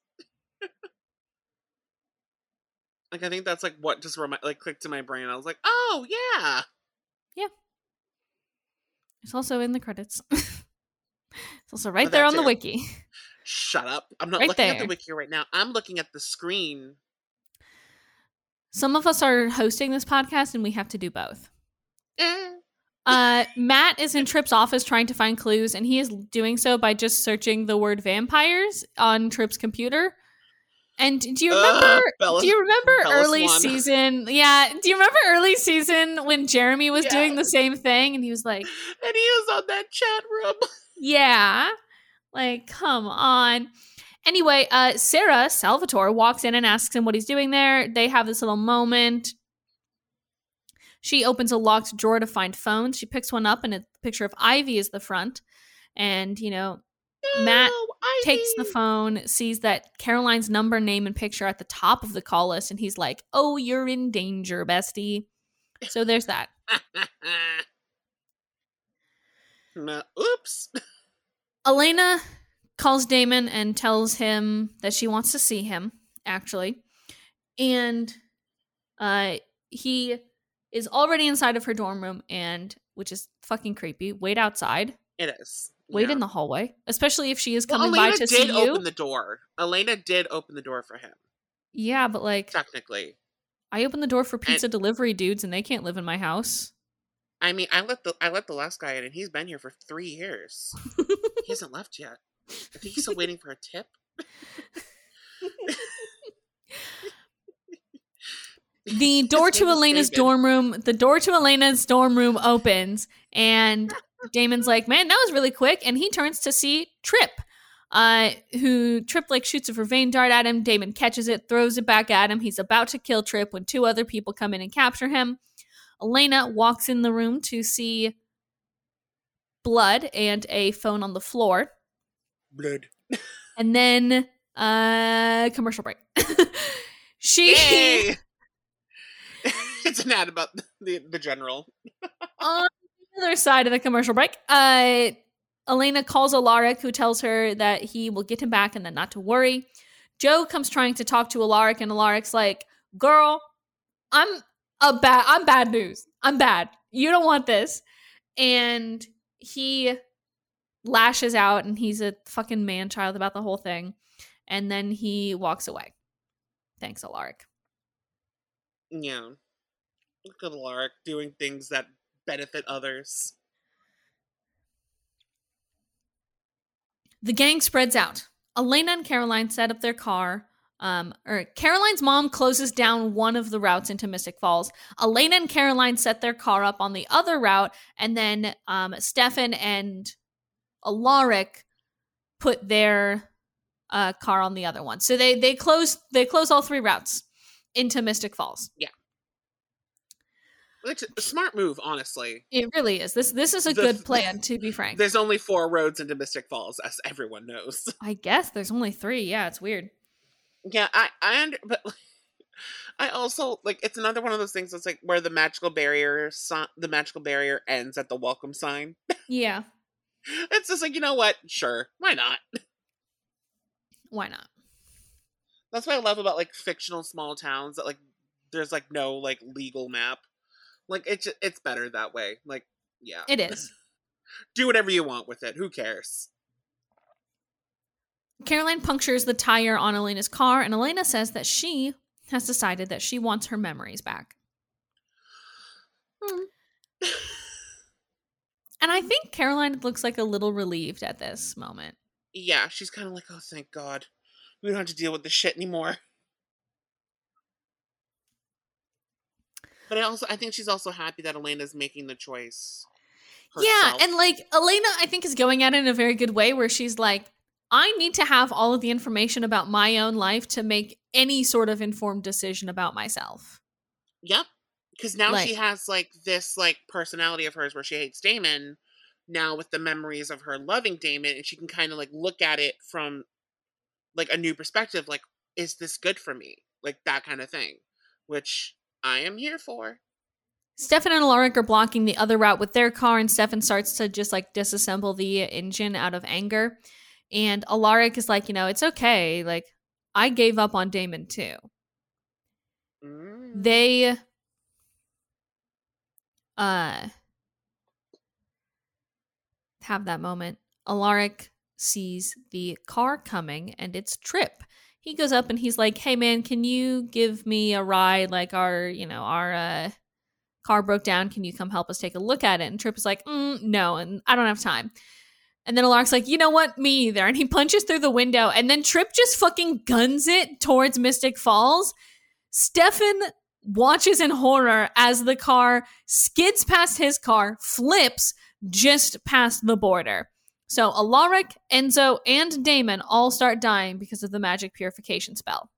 Like, I think that's like what just remi- like clicked to my brain. I was like, oh yeah, yeah. It's also in the credits. It's also right there on the wiki. Shut up! I'm not right looking there. at the wiki right now. I'm looking at the screen. Some of us are hosting this podcast, and we have to do both. Eh. Uh, Matt is in Tripp's office trying to find clues, and he is doing so by just searching the word vampires on Tripp's computer. And do you remember? Uh, Bella, do you remember Bella early Swan. season? Yeah. Do you remember early season when Jeremy was yeah. doing the same thing, and he was like, and he was on that chat room. Yeah, like come on. Anyway, uh, Sarah Salvatore walks in and asks him what he's doing there. They have this little moment. She opens a locked drawer to find phones. She picks one up, and a picture of Ivy is the front. And you know, no, Matt Ivy. takes the phone, sees that Caroline's number, name, and picture at the top of the call list, and he's like, "Oh, you're in danger, bestie." So there's that. Uh, oops. Elena calls Damon and tells him that she wants to see him, actually. And uh, he is already inside of her dorm room, and which is fucking creepy. Wait outside. It is. Wait yeah. in the hallway, especially if she is coming well, by to see you. Elena did open the door. Elena did open the door for him. Yeah, but like... Technically. I opened the door for pizza and, delivery dudes, and they can't live in my house. I mean, I let the I let the last guy in, and he's been here for three years. He hasn't left yet. I think he's still waiting for a tip. The door to Elena's dorm room, the door to Elena's dorm room opens, and Damon's like, "Man, that was really quick." And he turns to see Tripp, uh, who Tripp like shoots a vervain dart at him. Damon catches it, throws it back at him. He's about to kill Tripp when two other people come in and capture him. Elena walks in the room to see blood and a phone on the floor. Blood. And then, uh, commercial break. She... Yay! It's an ad about the, the general. On the other side of the commercial break, uh, Elena calls Alaric, who tells her that he will get him back and then not to worry. Joe comes trying to talk to Alaric, and Alaric's like, "Girl, I'm a bad, I'm bad news. I'm bad. You don't want this. And he lashes out and he's a fucking man-child about the whole thing. And then he walks away. Thanks, Alaric. Yeah. Look at Alaric doing things that benefit others. The gang spreads out. Elena and Caroline set up their car. Um, or Caroline's mom closes down one of the routes into Mystic Falls. Elena and Caroline set their car up on the other route, and then um, Stefan and Alaric put their uh, car on the other one. So they they close they close all three routes into Mystic Falls. Yeah. Which a smart move, honestly. It really is. This this is a The- good plan, to be frank. There's only four roads into Mystic Falls, as everyone knows. I guess there's only three. Yeah, it's weird. Yeah, I I under, but like, I also like it's another one of those things that's like where the magical barrier si- the magical barrier ends at the welcome sign. Yeah, It's just like, you know what? Sure, why not? why not? That's what I love about like fictional small towns that like there's like no like legal map. Like it's ju- it's better that way. Like yeah, It is. do whatever you want with it. Who cares? Caroline punctures the tire on Elena's car, and Elena says that she has decided that she wants her memories back. Hmm. And I think Caroline looks like a little relieved at this moment. Yeah, she's kind of like, oh, thank God, we don't have to deal with this shit anymore. But I also I think she's also happy that Elena's making the choice. Yeah, herself. and like Elena, I think is going at it in a very good way where she's like, I need to have all of the information about my own life to make any sort of informed decision about myself. Yep. Because now Like- she has like this like personality of hers where she hates Damon. Now with the memories of her loving Damon, and she can kind of like look at it from like a new perspective. Like, is this good for me? Like that kind of thing, which I am here for. Stefan and Alaric are blocking the other route with their car, and Stefan starts to just like disassemble the engine out of anger. And Alaric is like, you know, it's okay. Like, I gave up on Damon too. Mm. They uh have that moment. Alaric sees the car coming and it's Trip. He goes up and he's like, hey man, can you give me a ride? Like our, you know, our uh car broke down. Can you come help us take a look at it? And Trip is like, mm, no, and I don't have time. And then Alaric's like, you know what? Me either. And he punches through the window, and then Trip just fucking guns it towards Mystic Falls. Stefan watches in horror as the car skids past his car, flips just past the border. So Alaric, Enzo, and Damon all start dying because of the magic purification spell.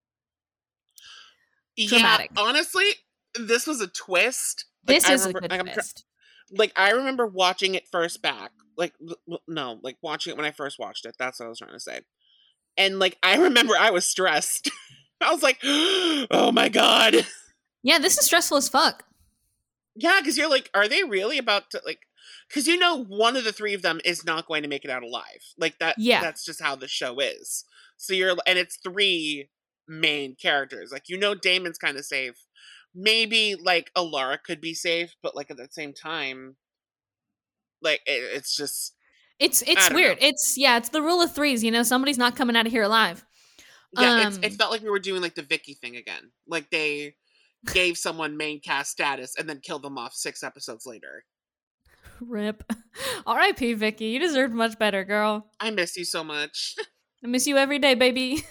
Dramatic. Yeah, honestly, this was a twist. Like, This I is remember- a good like, I'm tr- twist. like I remember watching it first back. Like l- no, like watching it when I first watched it. That's what I was trying to say. And like I remember I was stressed. I was like, "Oh my God." Yeah, this is stressful as fuck. Yeah, cuz you're like, are they really about to like cuz you know one of the three of them is not going to make it out alive. Like that Yeah. that's just how the show is. So you're and it's three main characters. Like you know Damon's kind of safe. Maybe like Alaric could be safe, but like at the same time like it, it's just It's I it's don't weird. know. It's yeah, it's the rule of threes, you know, somebody's not coming out of here alive. yeah, it's, Um, it felt like we were doing like the Vicky thing again. Like they gave someone main cast status and then killed them off six episodes later. Rip. R I P Vicky. You deserved much better, girl. I miss you so much. I miss you every day, baby.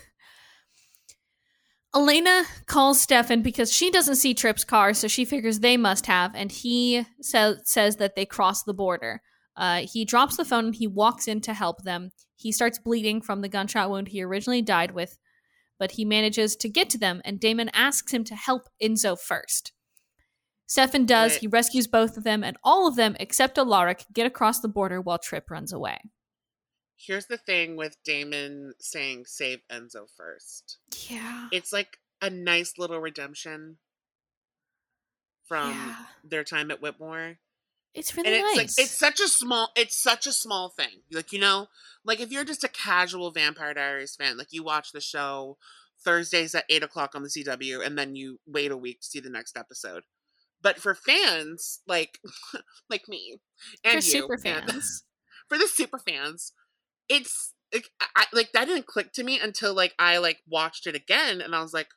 Elena calls Stefan because she doesn't see Trip's car, so she figures they must have, and he sa- says that they crossed the border. Uh, he drops the phone and he walks in to help them. He starts bleeding from the gunshot wound he originally died with, but he manages to get to them, and Damon asks him to help Enzo first. Stefan does. Right. He rescues both of them, and all of them, except Alaric, get across the border while Trip runs away. Here's the thing with Damon saying save Enzo first. Yeah. It's like a nice little redemption from Yeah. their time at Whitmore. It's really And it's nice. like it's such a small it's such a small thing. Like, you know, like if you're just a casual Vampire Diaries fan, like you watch the show Thursdays at eight o'clock on the C W, and then you wait a week to see the next episode. But for fans like like me and For you, super and fans. for the super fans, it's like, I, like that didn't click to me until like I like watched it again, and I was like,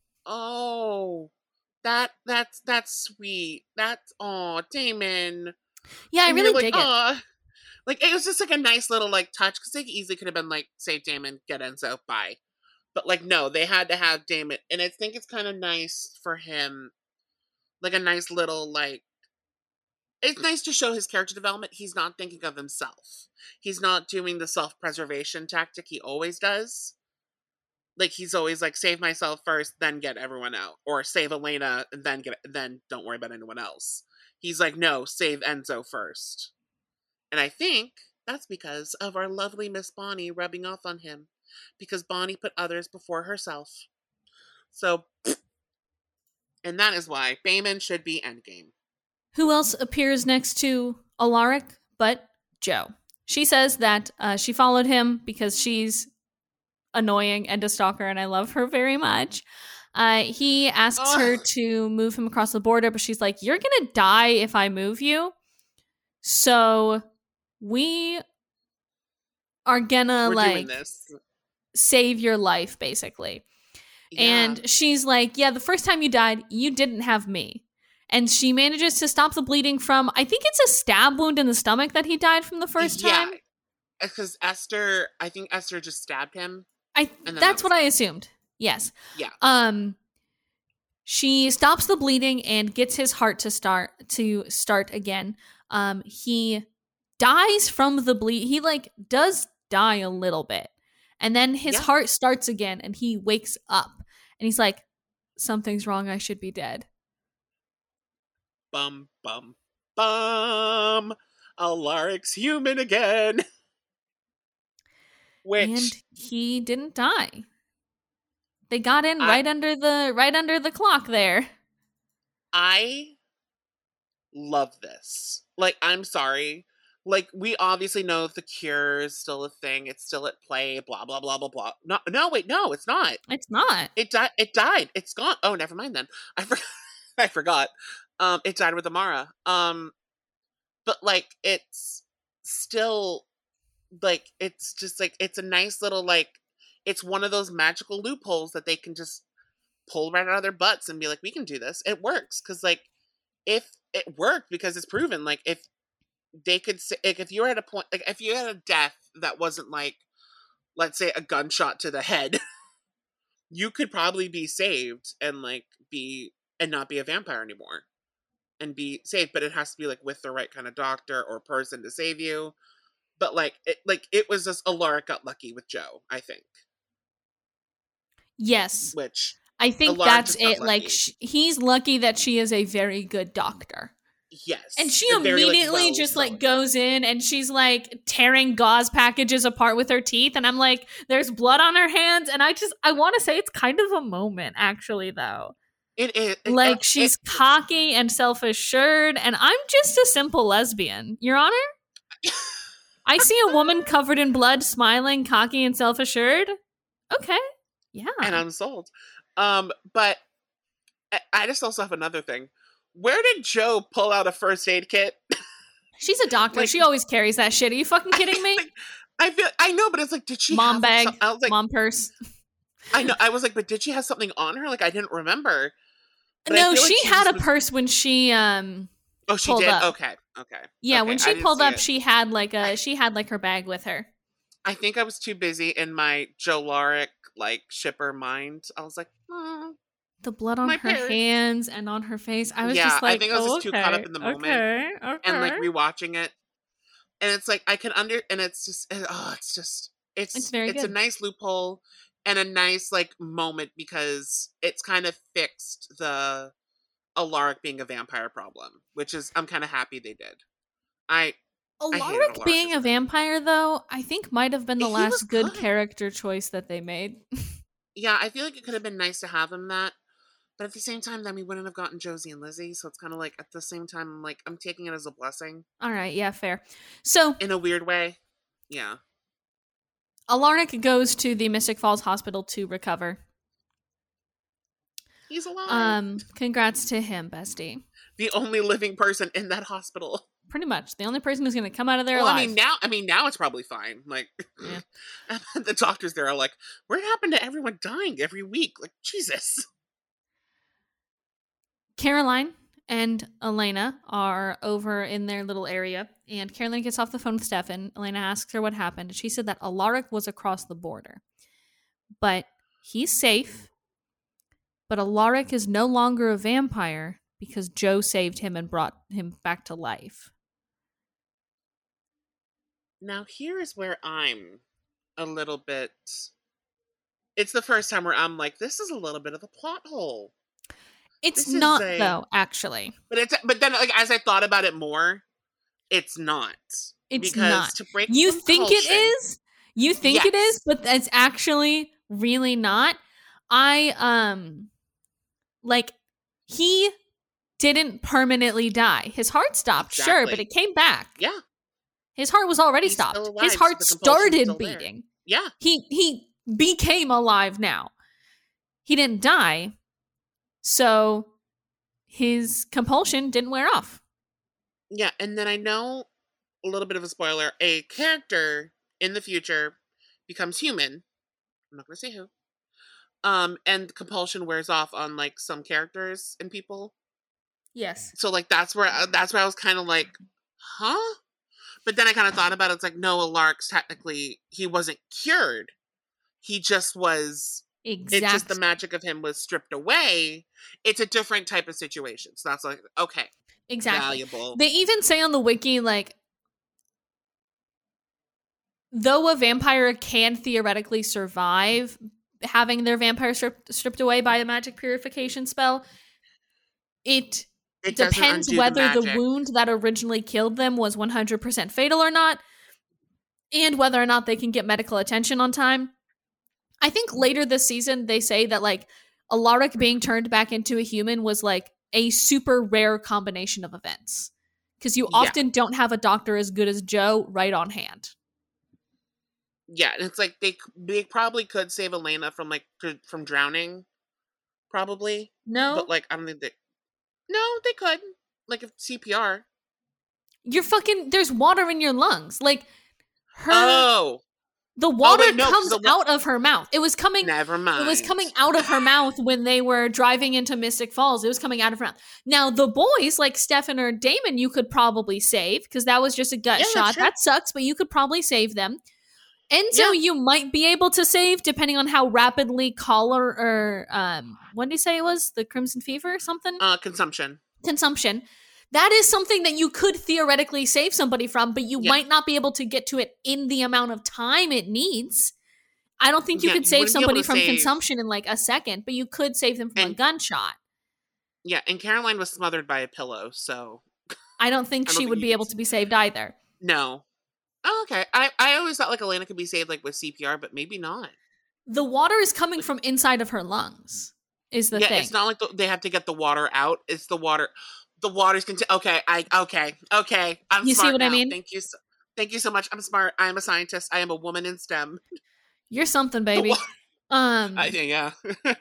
oh, that that's that's sweet. That's oh Damon. Yeah, I And you're really like, dig it. oh, like it was just like a nice little like touch because they easily could have been like, save Damon, get Enzo, bye. But like no, they had to have Damon, and I think it's kind of nice for him, like a nice little like. It's nice to show his character development. He's not thinking of himself. He's not doing the self-preservation tactic he always does. Like he's always like save myself first, then get everyone out, or save Elena and then get then don't worry about anyone else. He's like no, save Enzo first. And I think that's because of our lovely Miss Bonnie rubbing off on him, because Bonnie put others before herself. So, and that is why Bayman should be Endgame. Who else appears next to Alaric but Jo? She says that uh, she followed him because she's annoying and a stalker, and I love her very much. Uh, he asks Ugh. her to move him across the border, but she's like, you're gonna die if I move you. So we are gonna We're like doing this. save your life, basically. Yeah. And she's like, yeah, the first time you died, you didn't have me. And she manages to stop the bleeding from, I think it's a stab wound in the stomach that he died from the first time. Yeah, because Esther, I think Esther just stabbed him. I And then that's that was what I assumed. Yes. Yeah. Um she stops the bleeding and gets his heart to start to start again. Um he dies from the bleed. He like does die a little bit. And then his Yeah. heart starts again and he wakes up. And he's like, something's wrong, I should be dead. Bum, bum, bum. Alaric's human again. Which And he didn't die. They got in I- right under the right under the clock there. I love this. Like, I'm sorry. Like, we obviously know the cure is still a thing. It's still at play. Blah blah blah blah blah. No, no, wait, no, it's not. It's not. It died. It died. It's gone. Oh, never mind then. I forgot. I forgot. Um, it died with Amara. Um, but like, it's still like it's just like it's a nice little like it's one of those magical loopholes that they can just pull right out of their butts and be like, we can do this. It works because like if it worked because it's proven. Like if they could say, like if you were at a point, like if you had a death that wasn't like, let's say a gunshot to the head, you could probably be saved and like be and not be a vampire anymore and be saved. But it has to be like with the right kind of doctor or person to save you. But like it, like it was just Alaric got lucky with Jo, I think. Yes. Which I think Alaric that's just got it. Like lucky. sh- he's lucky that she is a very good doctor. yes, And she a very, like, immediately well just like known. goes in and she's like tearing gauze packages apart with her teeth. And I'm like, there's blood on her hands. And I just, I want to say it's kind of a moment actually though. It is it- Like it- she's it- cocky and self-assured. And I'm just a simple lesbian, Your Honor. I see a woman covered in blood, smiling, cocky, and self-assured. Okay. Yeah. and I'm sold. Um, but I- I just also have another thing. Where did Jo pull out a first aid kit? She's a doctor. like- she always carries that shit. Are you fucking kidding me? Like, I feel I know, but it's like, did she Mom have bag, Some, I was like, mom purse. I know. I was like, but did she have something on her? Like, I didn't remember. But I No, feel she like had just a was- purse when she um Oh, she pulled did. up. Okay, okay. yeah, Okay, when I she didn't pulled see up, it. she had like a she had like her bag with her. I think I was too busy in my Jolaric like shipper mind. I was like, "Hmm." The blood on My her parents- hands and on her face. I was Yeah, just I like, think I was oh, just too okay, caught up in the moment. Okay, okay. and like rewatching it, and it's like I can under, and it's just, oh, it's just, it's It's very it's a good. nice loophole and a nice like moment because it's kind of fixed the Alaric being a vampire problem, which is I'm kind of happy they did. I hated Alaric Alaric being as a a vampire, though, I think might have been the He last was good good. character choice that they made. yeah, I feel like it could have been nice to have him that. But at the same time, then we wouldn't have gotten Josie and Lizzie, so it's kind of like at the same time, I'm like I'm taking it as a blessing All right, yeah, fair. So in a weird way. Yeah, Alaric goes to the Mystic Falls Hospital to recover. He's alive. Um, congrats to him, bestie. The only living person in that hospital. Pretty much. The only person who's going to come out of there well, alive. I mean, now I mean now it's probably fine. Like yeah. the doctors there are like, what happened to everyone dying every week? Like, Jesus. Caroline and Elena are over in their little area, and Caroline gets off the phone with Stefan. Elena asks her what happened, and she said that Alaric was across the border. But he's safe, but Alaric is no longer a vampire because Joe saved him and brought him back to life. Now, here is where I'm a little bit... It's the first time where I'm like, this is a little bit of a plot hole. It's This not, is a- though, actually. But it's but then, like, as I thought about it more, it's not. It's because not. To break You think it compulsion- is? You think it Yes. is, but it's actually really not. I, um, like, he didn't permanently die. His heart stopped, sure, Exactly. but it came back. Yeah. His heart was already He's stopped. still alive, His so heart the compulsion's started still there. beating. Yeah. He he became alive now. He didn't die, so his compulsion didn't wear off. Yeah, and then I know a little bit of a spoiler. A character in the future becomes human. I'm not going to say who. Um, and compulsion wears off on like some characters and people. Yes. So like that's where that's where I was kind of like, huh? But then I kind of thought about it. It's like no, Alaric's technically he wasn't cured. He just was. Exactly. It's just the magic of him was stripped away. It's a different type of situation. So that's like okay. Exactly. Valuable. They even say on the wiki, like, though a vampire can theoretically survive having their vampire stripped, stripped away by a magic purification spell, it, It doesn't depends undo the whether the, magic. wound that originally killed them was one hundred percent fatal or not, and whether or not they can get medical attention on time. I think later this season, they say that, like, Alaric being turned back into a human was, like, a super rare combination of events. Because you Yeah. often don't have a doctor as good as Joe right on hand. Yeah, and it's like they they probably could save Elena from like dr- from drowning, probably. No? But like I don't think they. No, they could. Like if C P R. You're fucking... There's water in your lungs. Like, her... Oh, the water wait, no, 'cause comes the wa- out of her mouth. It was coming... never mind. It was coming out of her mouth when they were driving into Mystic Falls. It was coming out of her mouth. Now, the boys, like Stefan or Damon, you could probably save, because that was just a gut Yeah, that's shot. true. That sucks, but you could probably save them. Enzo, Yeah. you might be able to save, depending on how rapidly Collar, or, um, what did he say it was? The Crimson Fever or something? Uh, consumption. Consumption. That is something that you could theoretically save somebody from, but you Yeah. might not be able to get to it in the amount of time it needs. I don't think you Yeah, could you save wouldn't be able somebody to from save- consumption in like a second, but you could save them from a And- gunshot. Yeah, and Caroline was smothered by a pillow, so I don't think I don't she think would you be could able s- to be saved either. no. Oh, okay. I I always thought like Elena could be saved like with C P R, but maybe not. The water is coming from inside of her lungs, is the yeah, thing. it's not like the, they have to get the water out. It's the water. The water's conti- Okay, I okay okay. I'm You see smart what I now. mean? Thank you. So, thank you so much. I'm smart. I am a scientist. I am a woman in STEM. You're something, baby. wa- Um, I think yeah.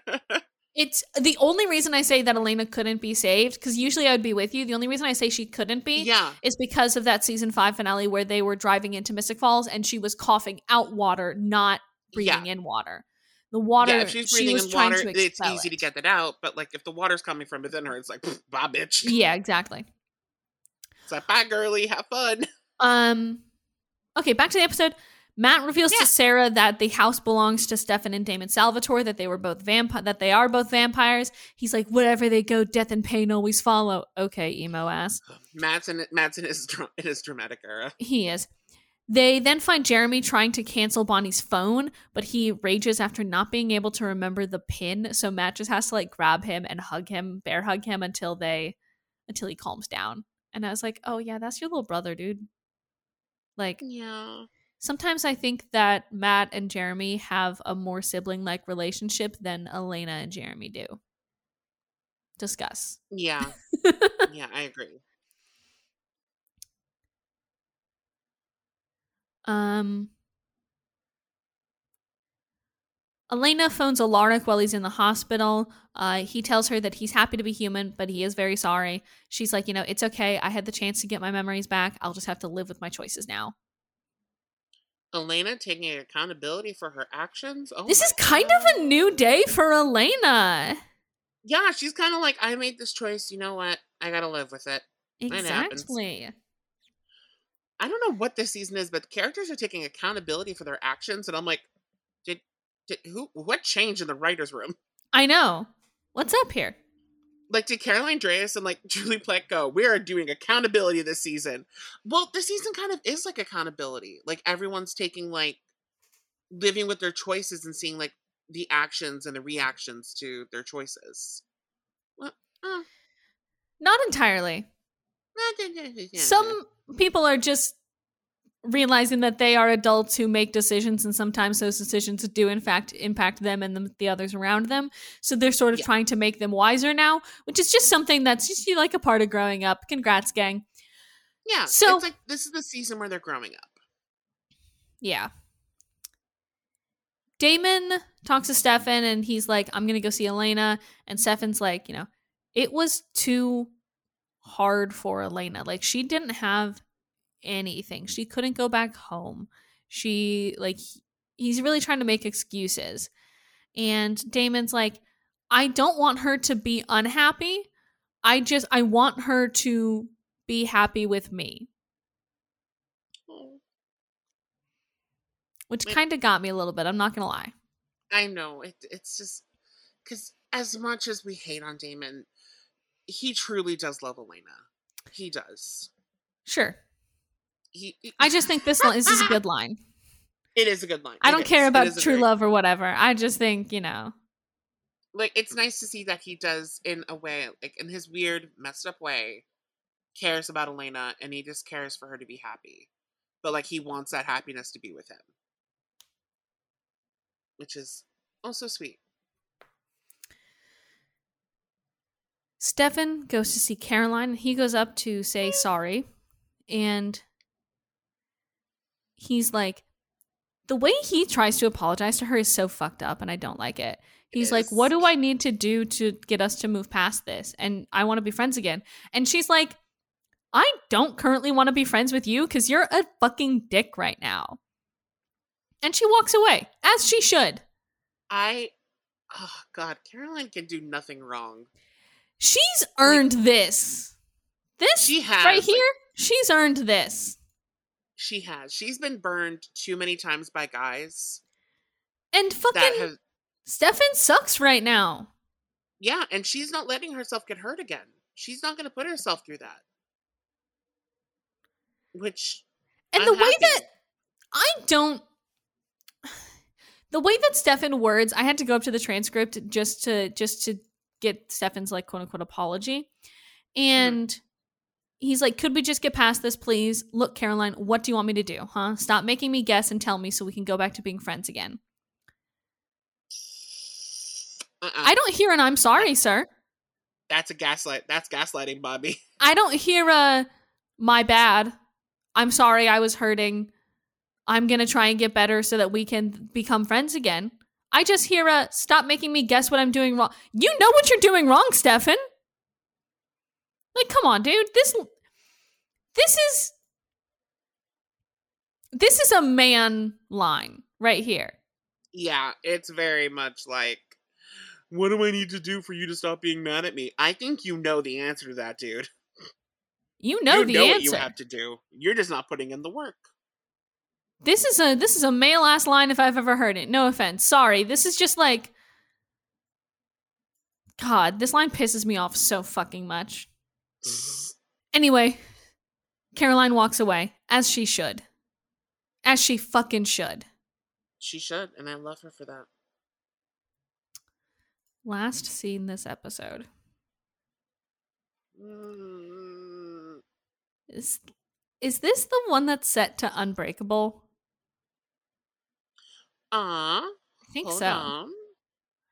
it's the only reason I say that Elena couldn't be saved, because usually I would be with you. The only reason I say she couldn't be yeah. is because of that season five finale where they were driving into Mystic Falls and she was coughing out water, not breathing Yeah. in water. The water, Yeah, if she's she breathing was in trying water, to it's expel easy it. to get that out. But like, if the water's coming from within her, it's like, pfft, bye, bitch. Yeah, exactly. It's like, bye, girly, have fun. Um, okay, back to the episode. Matt reveals Yeah. to Sarah that the house belongs to Stefan and Damon Salvatore, that they were both vampi- that they are both vampires. He's like, wherever they go, death and pain always follow. Okay, emo ass. Matt's in Matt's in his dra- in his dramatic era. He is. They then find Jeremy trying to cancel Bonnie's phone, but he rages after not being able to remember the pin. So Matt just has to like grab him and hug him, bear hug him until they, until he calms down. And I was like, oh yeah, that's your little brother, dude. Like, Yeah. sometimes I think that Matt and Jeremy have a more sibling-like relationship than Elena and Jeremy do. Discuss. Yeah. Yeah, I agree. Um, Elena phones Alaric while he's in the hospital. Uh, he tells her that he's happy to be human, but he is very sorry. She's like, you know, it's okay. I had the chance to get my memories back. I'll just have to live with my choices now. Elena taking accountability for her actions? Oh this my is kind God. of a new day for Elena. Yeah, she's kind of like, I made this choice. You know what? I gotta live with it. Exactly. I don't know what this season is, but the characters are taking accountability for their actions, and I'm like, did, did who? What changed in the writers' room? I know. What's up here? Like, did Caroline Dreyfus and like Julie Plec go, we are doing accountability this season? Well, this season kind of is like accountability. Like, everyone's taking like living with their choices and seeing like the actions and the reactions to their choices. Well, uh, Not entirely. Some people are just realizing that they are adults who make decisions, and sometimes those decisions do in fact impact them and the, the others around them. So they're sort of Yeah. trying to make them wiser now, which is just something that's just you like a part of growing up. Congrats, gang. Yeah. So it's like this is the season where they're growing up. Yeah. Damon talks to Stefan and he's like, I'm going to go see Elena. And Stefan's like, you know, it was too hard for Elena. Like, she didn't have anything. She couldn't go back home. She, like, he's really trying to make excuses. And Damon's like, I don't want her to be unhappy. I just, I want her to be happy with me. Oh. Which kind of got me a little bit. I'm not going to lie. I know. It, it's just, because as much as we hate on Damon, he truly does love Elena. He does. Sure. He, he I just think this line, this is a good line. It is a good line. I It don't is. care It about is a true very- love or whatever. I just think, you know. Like, it's nice to see that he does, in a way, like, in his weird, messed up way, cares about Elena, and he just cares for her to be happy. But, like, he wants that happiness to be with him. Which is also sweet. Stefan goes to see Caroline. He goes up to say sorry. And he's like, the way he tries to apologize to her is so fucked up, and I don't like it. He's like, what do I need to do to get us to move past this? And I want to be friends again. And she's like, I don't currently want to be friends with you because you're a fucking dick right now. And she walks away, as she should. I, oh God, Caroline can do nothing wrong. She's earned like, this. This she has, right here, like, she's earned this. She has. She's been burned too many times by guys. And fucking have, Stefan sucks right now. Yeah, and she's not letting herself get hurt again. She's not going to put herself through that. Which, and I'm the way happy. that I don't, the way that Stefan words, I had to go up to the transcript just to just to get Stefan's like quote unquote apology, and. Mm-hmm. He's like, could we just get past this, please? Look, Caroline, what do you want me to do, huh? Stop making me guess and tell me so we can go back to being friends again. Uh-uh. I don't hear an I'm sorry, that's, sir. That's a gaslight. That's gaslighting, Bobby. I don't hear a my bad. I'm sorry, I was hurting. I'm going to try and get better so that we can become friends again. I just hear a stop making me guess what I'm doing wrong. You know what you're doing wrong, Stefan. Like, come on, dude. This This is this is a man line right here. Yeah, it's very much like, what do I need to do for you to stop being mad at me? I think you know the answer to that, dude. You know you the know answer. What you have to do. You're just not putting in the work. This is a this is a male ass line if I've ever heard it. No offense. Sorry. This is just like, God, this line pisses me off so fucking much. Anyway, Caroline walks away, as she should. As she fucking should. She should, and I love her for that. Last scene this episode. Mm. Is, is this the one that's set to Unbreakable? Uh, I think hold so. On. Hold on,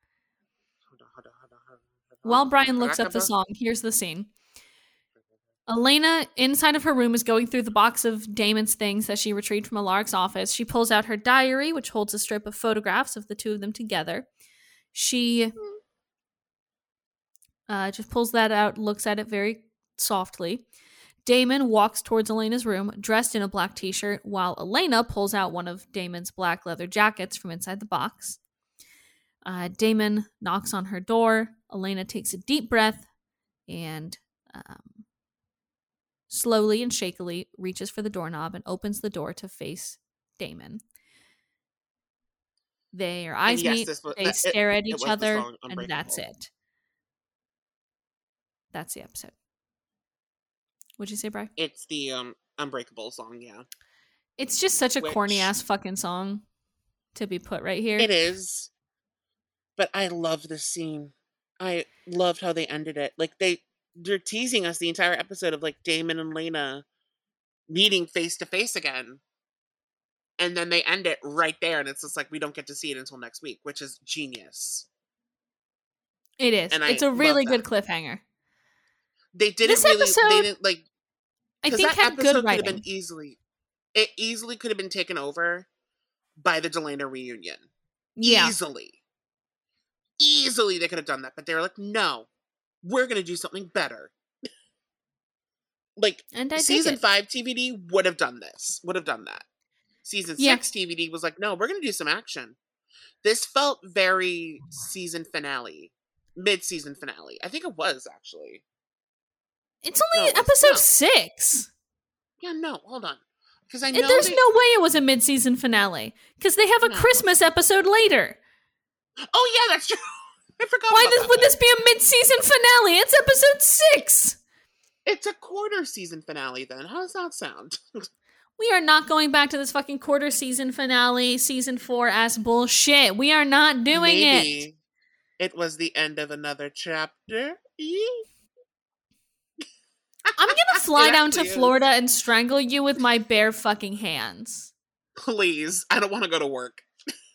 hold on, hold on, hold on, hold on. While Brian looks up the song, here's the scene. Elena, inside of her room, is going through the box of Damon's things that she retrieved from Alaric's office. She pulls out her diary, which holds a strip of photographs of the two of them together. She uh, just pulls that out, looks at it very softly. Damon walks towards Elena's room, dressed in a black t-shirt, while Elena pulls out one of Damon's black leather jackets from inside the box. Uh, Damon knocks on her door. Elena takes a deep breath and um, slowly and shakily reaches for the doorknob and opens the door to face Damon. Their eyes yes, meet, this was- they that- stare it- at it each was the other, song and that's Unbreakable. it. That's the episode. What'd you say, Bri? It's the um Unbreakable song, yeah. It's just such a Which- corny ass fucking song to be put right here. It is. But I love this scene. I loved how they ended it. Like they they're teasing us the entire episode of like Damon and Lena meeting face to face again. And then they end it right there, and it's just like we don't get to see it until next week, which is genius. It is. And I It's a love really that. good cliffhanger. They didn't This really episode, they didn't like I because think, that had episode good could have writing. been easily it easily could have been taken over by the Delana reunion. Yeah. Easily. Easily they could have done that, but they were like, no, we're gonna do something better. Like And I season dig it. five T V D would have done this, would have done that. Season Yeah. six T V D was like, no, we're gonna do some action. This felt very season finale, mid-season finale. I think it was actually. It's only No, it's- episode no. six. Yeah, no, hold on, because I And know there's they- no way it was a mid-season finale because they have a No. Christmas episode later. Oh yeah, that's true. I forgot. Why about does, that would one. this be a mid-season finale? It's episode six. It's a quarter season finale. Then how does that sound? We are not going back to this fucking quarter season finale, season four ass bullshit. We are not doing it. Maybe it was the end of another chapter. Yee. I'm gonna fly It down to actually is. Florida and strangle you with my bare fucking hands. Please, I don't want to go to work.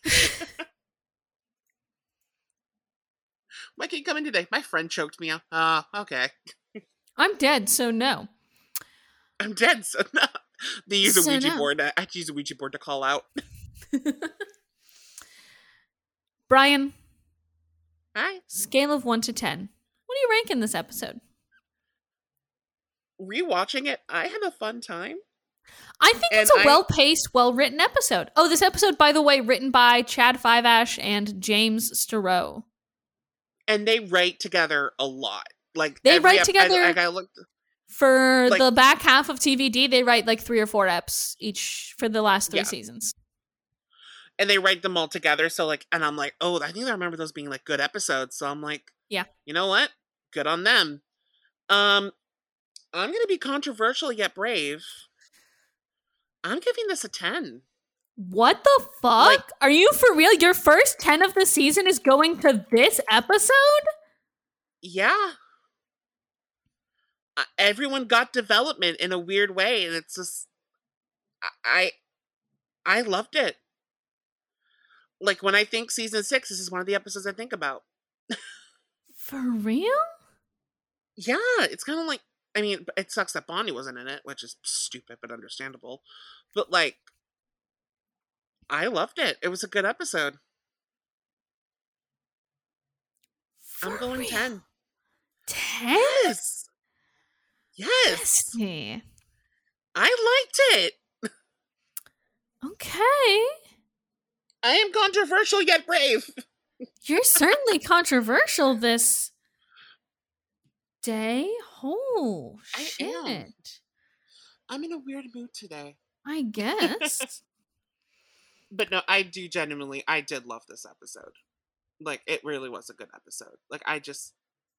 Why can't you come in today? My friend choked me out. Ah, okay. I'm dead, so no. I'm dead, so no. They use a So Ouija no. board. I had to use a Ouija board to call out. Brian, Hi. scale of one to ten. What are you ranking this episode? Rewatching it, I had a fun time. I think it's And a I- well-paced, well-written episode. Oh, this episode, by the way, written by Chad Fiveash and James Sterow. And they write together a lot. Like They every write ep- together- I, like I looked. For Like- the back half of T V D, they write like three or four eps each for the last three Yeah. seasons. And they write them all together. So like, and I'm like, oh, I think I remember those being like good episodes. So I'm like, Yeah. you know what? Good on them. Um, I'm gonna be controversial yet brave. I'm giving this a ten. What the fuck? Like- Are you for real? Your first ten of the season is going to this episode? Yeah. Uh, everyone got development in a weird way, and it's just, I, I I loved it. Like when I think season six, this is one of the episodes I think about. For real? Yeah, it's kind of like, I mean, it sucks that Bonnie wasn't in it, which is stupid but understandable. But like, I loved it. It was a good episode. For I'm going real? ten. ten? Yes. Yes. Bestie. I liked it. Okay. I am controversial yet brave. You're certainly controversial this day. Oh, I shit. am. I'm in a weird mood today. I guess. But no, I do genuinely, I did love this episode. Like, it really was a good episode. Like, I just,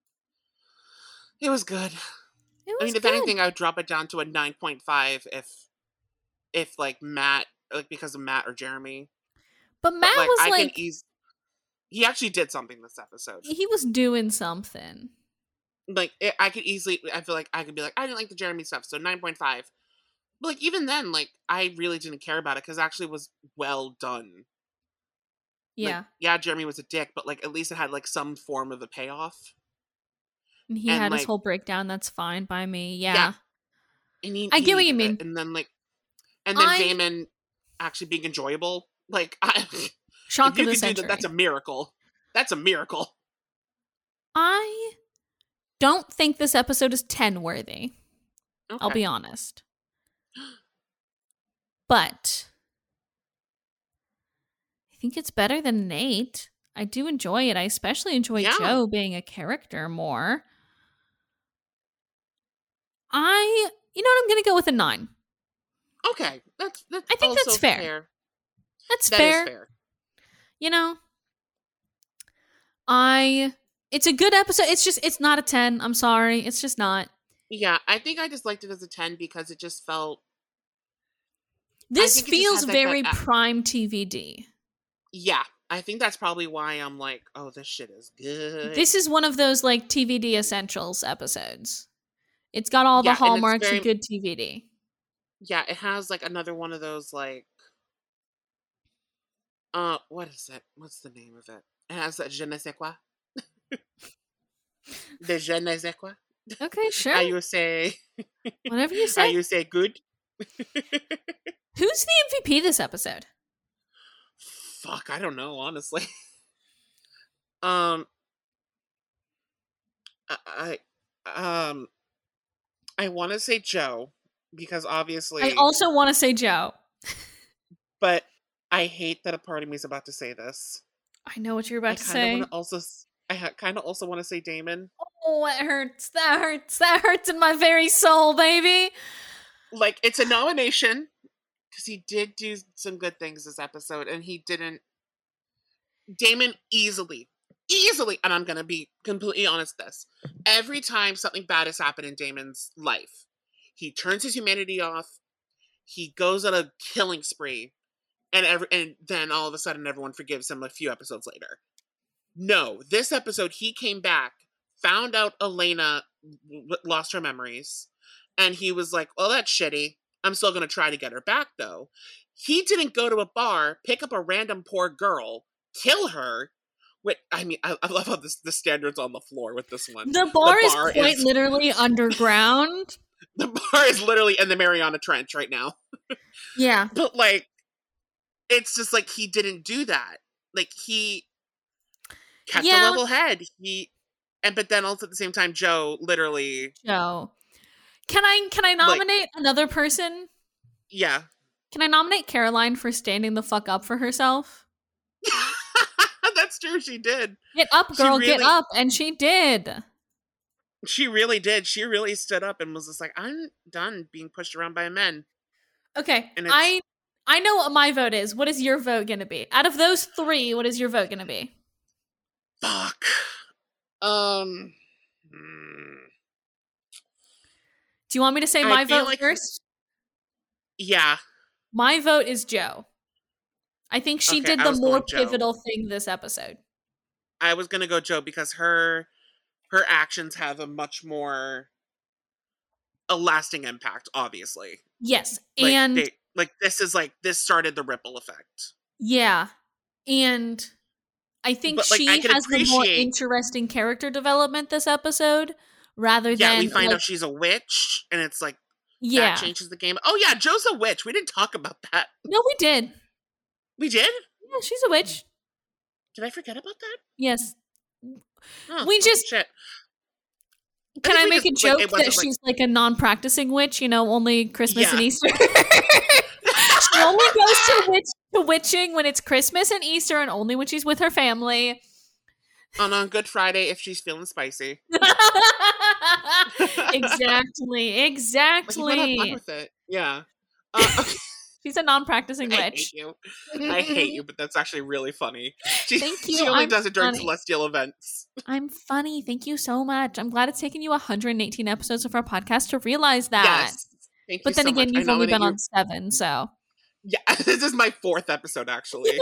it was good. It was I mean, if good. anything, I would drop it down to a nine point five if, if like Matt, like because of Matt or Jeremy. But But, Matt like, was I like, can eas- he actually did something this episode. he was doing something. Like, it, I could easily, I feel like I could be like, I didn't like the Jeremy stuff, so nine point five. But like, even then, like, I really didn't care about it because it actually was well done. Like, Yeah. yeah, Jeremy was a dick, but like, at least it had like some form of a payoff. And he and, had his like- whole breakdown. That's fine by me. Yeah. Yeah. I mean, I he get what you needed mean. it. And then like, and then I- Damon actually being enjoyable. Like, I, Shock if you of the could do century. that, that's a miracle. That's a miracle. I don't think this episode is ten worthy. Okay. I'll be honest. But I think it's better than an eight. I do enjoy it. I especially enjoy Yeah. Joe being a character more. I, you know what, I'm going to go with a nine. Okay. That's, that's I think also that's fair. fair. That's That fair. is fair. You know, I, it's a good episode. It's just, it's not a ten. I'm sorry. It's just not. Yeah, I think I just liked it as a ten because it just felt. This think it just feels had that- very that- prime T V D. Yeah, I think that's probably why I'm like, oh, this shit is good. This is one of those like T V D essentials episodes. It's got all Yeah, the and it's hallmarks very- of good T V D. Yeah, it has like another one of those like. Uh, what is it? What's the name of it? It has that je ne sais quoi. The je ne sais quoi. Okay, sure. How you say? Whatever you How say. you say good? Who's the M V P this episode? Fuck, I don't know, honestly. um, I, I um, I want to say Joe because obviously, I also want to say Joe. but I hate that a part of me is about to say this. I know what you're I about to kind of say. want to also, s- I ha- kind of also want to say Damon. Oh, it hurts. That hurts. That hurts in my very soul, baby. Like it's a nomination because he did do some good things this episode, and he didn't. Damon easily, easily, and I'm gonna be completely honest. This every time something bad has happened in Damon's life, he turns his humanity off. He goes on a killing spree, and every and then all of a sudden everyone forgives him a few episodes later. No, this episode he came back, found out Elena w- lost her memories, and he was like, "Well, that's shitty. I'm still gonna try to get her back, though." He didn't go to a bar, pick up a random poor girl, kill her. With I mean, I, I love how this the standards on the floor with this one. The bar, The is bar quite is- literally underground. The bar is literally in the Mariana Trench right now. Yeah. But like, it's just like he didn't do that. Like he kept Yeah. a level head. He and but then also at the same time, Joe literally, Joe. Can I can I nominate another person? yeah. Can I nominate Caroline for standing the fuck up for herself? That's true. She did. Get up, She girl, get really- up. And she did. She really did. She really stood up and was just like, "I'm done being pushed around by men." Okay. And it's- I I know what my vote is. What is your vote gonna be? Out of those three, what is your vote gonna be? Fuck. Um. hmm. Do you want me to say I my feel vote like- first? Yeah. My vote is Joe. I think she Okay, did I the was more going Joe. pivotal thing this episode. I was gonna go Joe because her her actions have a much more a lasting impact. Obviously, Yes. like, and they, like this is like this started the ripple effect. yeah. And I think But, like, she I can has the more appreciate- interesting character development this episode rather Yeah, than we find like, out she's a witch, and it's like yeah. that changes the game. Oh yeah, Joe's a witch. We didn't talk about that. No, we did. We did. Yeah, she's a witch. Did I forget about that? Yes. Oh, We just- shit. Can think I we make just, a like, joke it wasn't, that like- she's like a non-practicing witch? You know, only Christmas and Yeah. Easter. She only goes to witch to witching when it's Christmas and Easter, and only when she's with her family. on on Good Friday if she's feeling spicy. exactly, Like, why not exactly. fun with it? Yeah. Uh, okay. She's a non-practicing I hate witch. you. I hate you, but that's actually really funny. She, Thank she you, only I'm does it during funny. celestial events. I'm funny. Thank you so much. I'm glad it's taken you one hundred eighteen episodes of our podcast to realize that. Yes. Thank But you then so again, much. I you've only been nominate on seven, so. you- Yeah, this is my fourth episode, actually.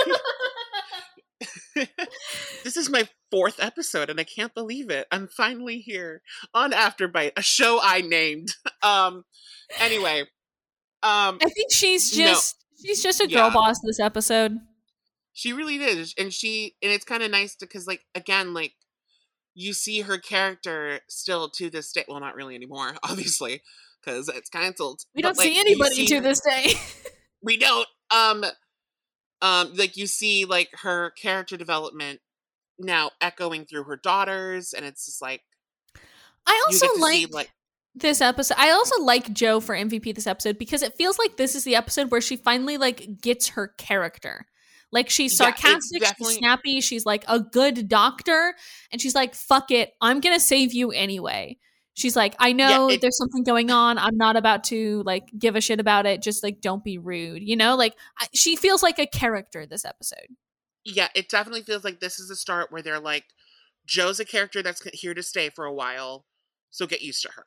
This is my fourth episode, and I can't believe it. I'm finally here on Afterbite, a show I named. Um. Anyway. Um. I think she's No. just she's just a girl Yeah. boss this episode. She really did, and she and it's kind of nice because, like, again, like you see her character still to this day. Well, not really anymore, obviously, because it's canceled. We But, don't like, see you anybody see to her- this day. We don't. Um, um, like you see, like her character development now echoing through her daughters, and it's just like I you also get to see like like this episode. I also like Jo for M V P this episode because it feels like this is the episode where she finally like gets her character. Like she's Yeah, it's sarcastic, definitely- she's snappy, she's like a good doctor, and she's like, fuck it, I'm gonna save you anyway. She's like, I know Yeah, it- there's something going on. I'm not about to like give a shit about it. Just like don't be rude, you know? Like I, she feels like a character this episode. yeah, it definitely feels like this is the start where they're like, Jo's a character that's here to stay for a while, so get used to her.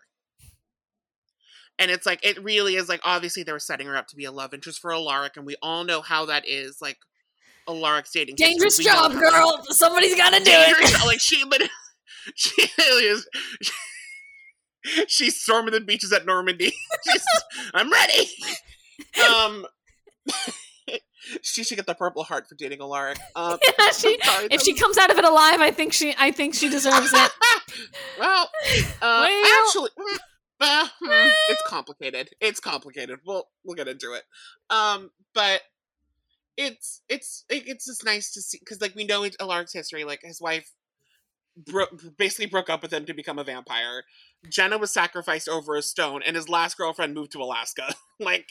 And it's like, it really is like, obviously they were setting her up to be a love interest for Alaric, and we all know how that is, like, Alaric's dating history. Dangerous We know job, how- girl. Somebody's got to do Dangerous it. job. Like, she literally, she literally is, she's storming the beaches at Normandy. She's, I'm ready! Um... She should get the Purple Heart for dating Alaric. Um, Yeah, she, I'm sorry, if she comes out of it alive, I think she, I think she deserves it. well, uh, Well- actually, mm, uh, hmm, it's complicated. It's complicated. We'll we'll get into it. Um, but it's it's it, it's just nice to see because like we know it, Alaric's history. Like his wife bro- basically broke up with him to become a vampire. Jenna was sacrificed over a stone, and his last girlfriend moved to Alaska. like.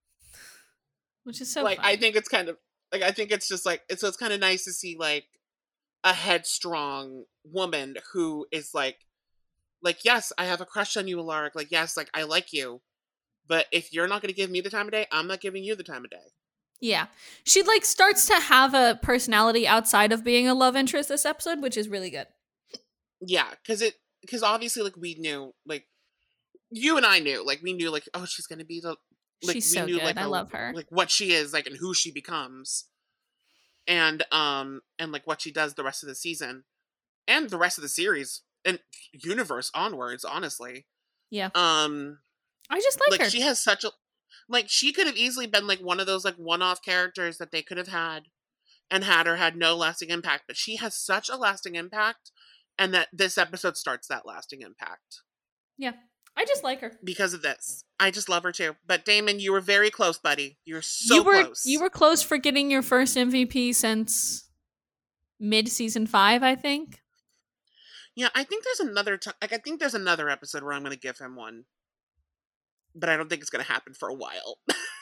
Which is so like funny. I think it's kind of like I think it's just like it's so it's kind of nice to see like a headstrong woman who is like like yes, I have a crush on you, Alaric. Like yes, like I like you, but if you're not going to give me the time of day, I'm not giving you the time of day. Yeah. She like starts to have a personality outside of being a love interest this episode, which is really good. Yeah, because it because obviously like we knew like you and I knew like we knew like oh she's going to be the like She's we so knew good. like I a- love her. like what she is like and who she becomes and um and like what she does the rest of the season and the rest of the series and universe onwards honestly Yeah. um I just like, like her. she has such a like she could have easily been like one of those like one-off characters that they could have had and had or had no lasting impact, but she has such a lasting impact and that this episode starts that lasting impact Yeah. I just like her. because of this. I just love her too. But Damon, you were very close, buddy. You were so you were close. you were close for getting your first M V P since mid season five, I think. Yeah, I think there's another time. Like, I think there's another episode where I'm going to give him one, but I don't think it's going to happen for a while.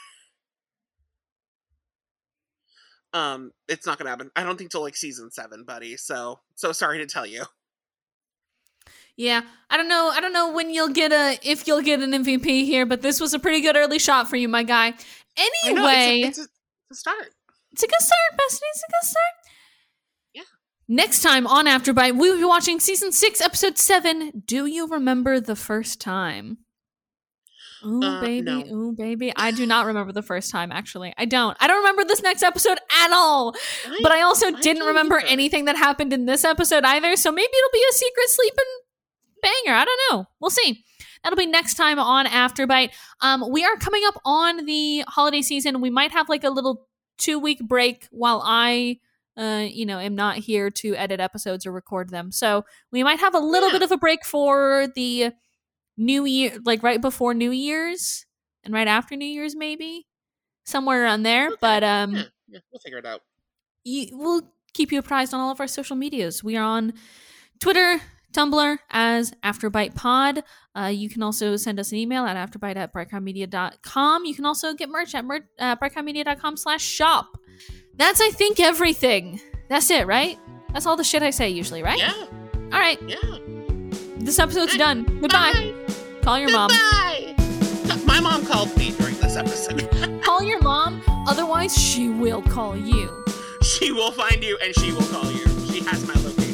um, it's not going to happen. I don't think till like season seven, buddy. So, so sorry to tell you. Yeah. I don't know. I don't know when you'll get a if you'll get an M V P here, but this was a pretty good early shot for you, my guy. I Anyway, know, it's, a, it's, a, it's a start. it's a good start, bestie. It's a good start. Yeah. Next time on Afterbite, we will be watching season six, episode seven. Do you remember the first time? Ooh, Uh, baby. no. Ooh, baby. I do not remember the first time, actually. I don't. I don't remember this next episode at all. But I also I didn't don't remember either. anything that happened in this episode either. So maybe it'll be a secret sleeping banger. I don't know. We'll see. That'll be next time on Afterbite. Um, we are coming up on the holiday season. We might have like a little two week break while I, uh, you know, am not here to edit episodes or record them. So we might have a little Yeah. bit of a break for the New Year, like right before New Year's and right after New Year's, maybe somewhere around there. Okay. But um, Yeah, yeah, we'll figure it out. y- we'll keep you apprised on all of our social medias. We are on Twitter, Tumblr as Afterbite Pod. Uh, you can also send us an email at afterbite at brightcrownmedia dot com. You can also get merch at mer- uh, brightcrownmedia dot com slash shop. That's, I think, everything. That's it, right? That's all the shit I say usually, right? Yeah, All right. yeah. This episode's done. Goodbye. Bye. Call your mom. Goodbye. My mom called me during this episode. Call your mom. Otherwise, she will call you. She will find you and she will call you. She has my location.